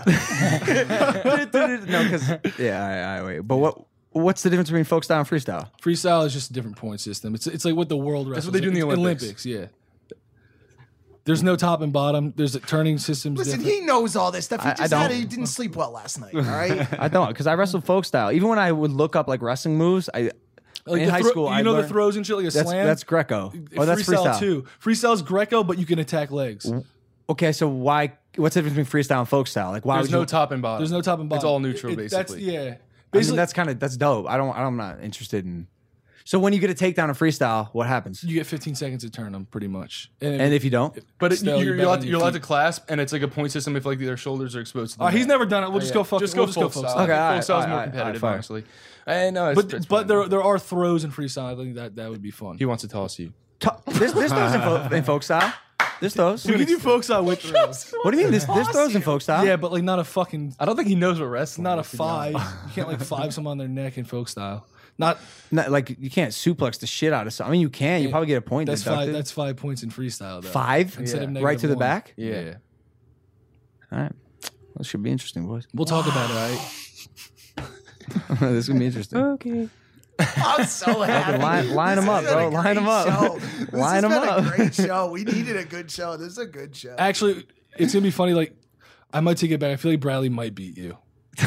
No, because yeah. I, I wait. But what what's the difference between folk style and freestyle? freestyle is just a different point system. It's it's like what the world wrestles. what they do in the It's Olympics. Yeah. There's no top and bottom. There's a turning systems. Listen, different. he knows all this stuff. He I- I just don't. had. He didn't sleep well last night. All right. I don't, because I wrestled folk style. Even when I would look up like wrestling moves, I Like in the high thro- school, you I know the learned- throws and shit like a that's slam. that's Greco. Oh, that's freestyle. too. Freestyle's Greco, but you can attack legs. Okay, so why? What's the difference between freestyle and folk style? Like, why There's would no you? top and bottom. There's no top and bottom. It's all neutral, It- That's basically. yeah. I mean, Basically, that's kind of that's dope. I don't. I'm not interested in. So when you get a takedown in freestyle, what happens? You get fifteen seconds to turn them, pretty much. And if you don't? But it, Still, you're, you you're, allowed, better you're allowed to keep- clasp, and it's like a point system if like their shoulders are exposed to the Oh, he's mat. never done it. We'll just Yeah. go fuck. Just we'll go just go full full style. style. Okay, all full right, style is all more right, competitive, all right, honestly. And no, it's, But it's but fun. there there are throws in freestyle. I think that that would be fun. he wants to toss you. To- this this throws in, fo- in folk style. This throws. We can do folk style with throws. What do you mean? This this throws in folk style? Yeah, but like not a fucking. I don't think he knows what wrestling. Not a is, to be honest. five. You can't like five someone on their neck in folk style. Not Not, like you can't suplex the shit out of something. I mean, you can. You probably get a point. that's deducted. five. That's five points in freestyle. Though. Five Instead of right negative to the one. back. Yeah. All right. Well, this should be interesting, boys. We'll talk about it. All right. This is gonna be interesting. Okay. I'm so happy. line- line 'em This up, has been bro. a Line 'em great up. show. This Line has 'em been up. a great show. We needed a good show. This is a good show. Actually, it's gonna be funny. Like, I might take it back. I feel like Bradley might beat you.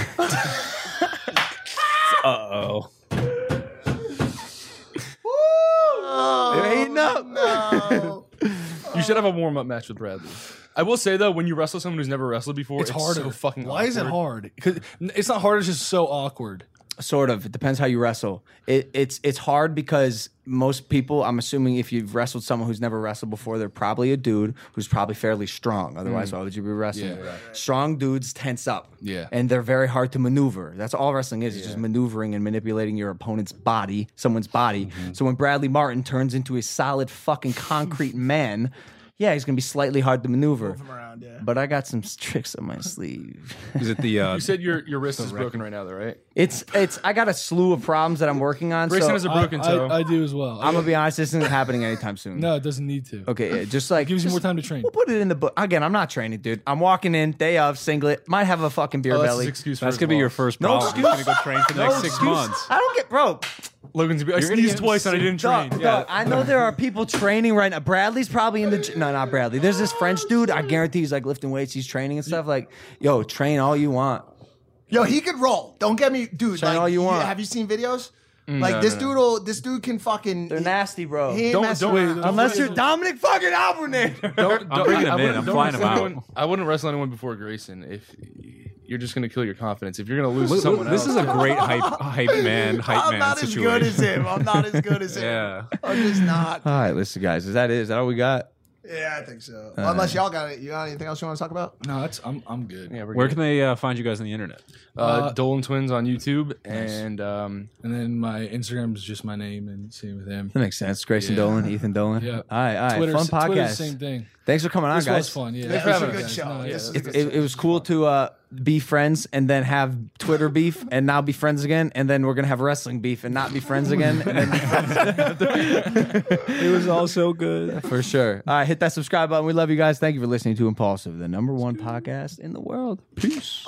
Uh-oh. They're heating up. No. You should have a warm up match with Bradley. I will say though, when you wrestle someone who's never wrestled before, It's, it's, harder. so fucking. Why is it awkward. hard? 'Cause it's not hard. It's just so awkward. Sort of. It depends how you wrestle. It, it's it's hard because most people, I'm assuming if you've wrestled someone who's never wrestled before, they're probably a dude who's probably fairly strong. Otherwise, why would you be wrestling? Yeah, right. Strong dudes tense up. Yeah. And they're very hard to maneuver. That's all wrestling is. It's just maneuvering and manipulating your opponent's body, someone's body. So when Bradley Martin turns into a solid fucking concrete man, yeah, he's going to be slightly hard to maneuver. Move him around, yeah. But I got some tricks up my sleeve. Is it the? Uh, You said your your wrist is broken right now, though, right? It's it's. I got a slew of problems that I'm working on. Grayson so has a I, broken toe. I, I do as well. I'm gonna be honest. This isn't happening anytime soon. No, it doesn't need to. Okay, yeah, just like It gives you just- more time to train. We'll put it in the book. Again, I'm not training, dude. I'm walking in, day of, singlet. Might have a fucking beer Oh, that's belly. his excuse for that's his gonna be your loss. first No problem. excuse. You're gonna go train for the next six excuse. months. I don't get, bro. Logan's. I gonna sneezed get twice and I didn't train. Dog, Yeah. dog, I know there are people training right now. Bradley's probably in the gy- no, not Bradley. There's this French dude. I guarantee he's like lifting weights. He's training and stuff. Like, yo, train all you want. Yo, he could roll. Don't get me, dude. Train like, all you want. Have you seen videos? like no, this no, dude, will, this dude can fucking. They're nasty, bro. He ain't Don't- messing don't- wait, around. don't- Unless you're Dominic fucking Albernator. Don't, I'm bringing him I in. wouldn't- I'm don't flying him wrestle out. anyone- I wouldn't wrestle anyone before Grayson if you're just gonna kill your confidence. If you're gonna lose to Look, someone look, this else. is a great hype, hype man, hype I'm man not as situation. good as him. I'm not as good as him. Yeah. I'm just not. All right, listen, guys. Is that it? Is that all we got? Yeah, I think so. Well, unless y'all got it. You got anything else you want to talk about? No, that's I'm I'm good. Yeah, we're Where good. can they uh, find you guys on the internet? uh, Uh, Dolan Twins on YouTube and um, And then my Instagram is just my name and same with him. That makes sense. Grayson Yeah. Dolan, Ethan Dolan. Yeah. All right, all right. Twitter's, Fun Twitter's podcast. the same thing. Thanks for coming on, This guys. was fun. Yeah, This Thanks was for a having good us. show. No, yeah. This was a It, good it, it was cool to uh, be friends and then have Twitter beef and now be friends again, and then we're gonna have wrestling beef and not be friends again. And then be friends It was all so good. for sure. All right, hit that subscribe button. We love you guys. Thank you for listening to Impulsive, the number one podcast in the world. Peace.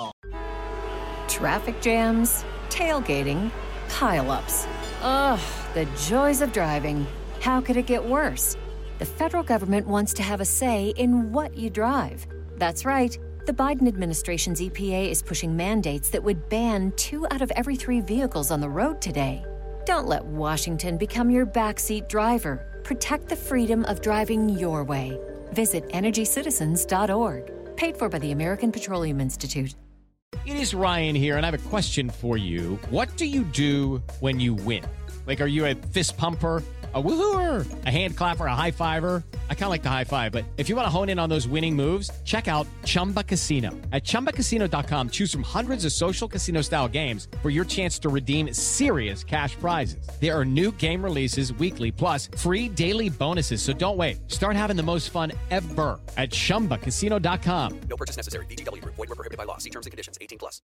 Traffic jams, tailgating, pileups. Ugh, the joys of driving. How could it get worse? The federal government wants to have a say in what you drive. That's right. The Biden administration's E P A is pushing mandates that would ban two out of every three vehicles on the road today. Don't let Washington become your backseat driver. Protect the freedom of driving your way. Visit energy citizens dot org. Paid for by the American Petroleum Institute. It is Ryan here, and I have a question for you. What do you do when you win? Like, are you a fist pumper? A woohooer, a hand clapper, a high fiver. I kind of like the high five, but if you want to hone in on those winning moves, check out Chumba Casino. At chumba casino dot com, choose from hundreds of social casino style games for your chance to redeem serious cash prizes. There are new game releases weekly, plus free daily bonuses. So don't wait. Start having the most fun ever at chumba casino dot com. No purchase necessary. V G W Group. Void where prohibited by law. See terms and conditions. eighteen plus.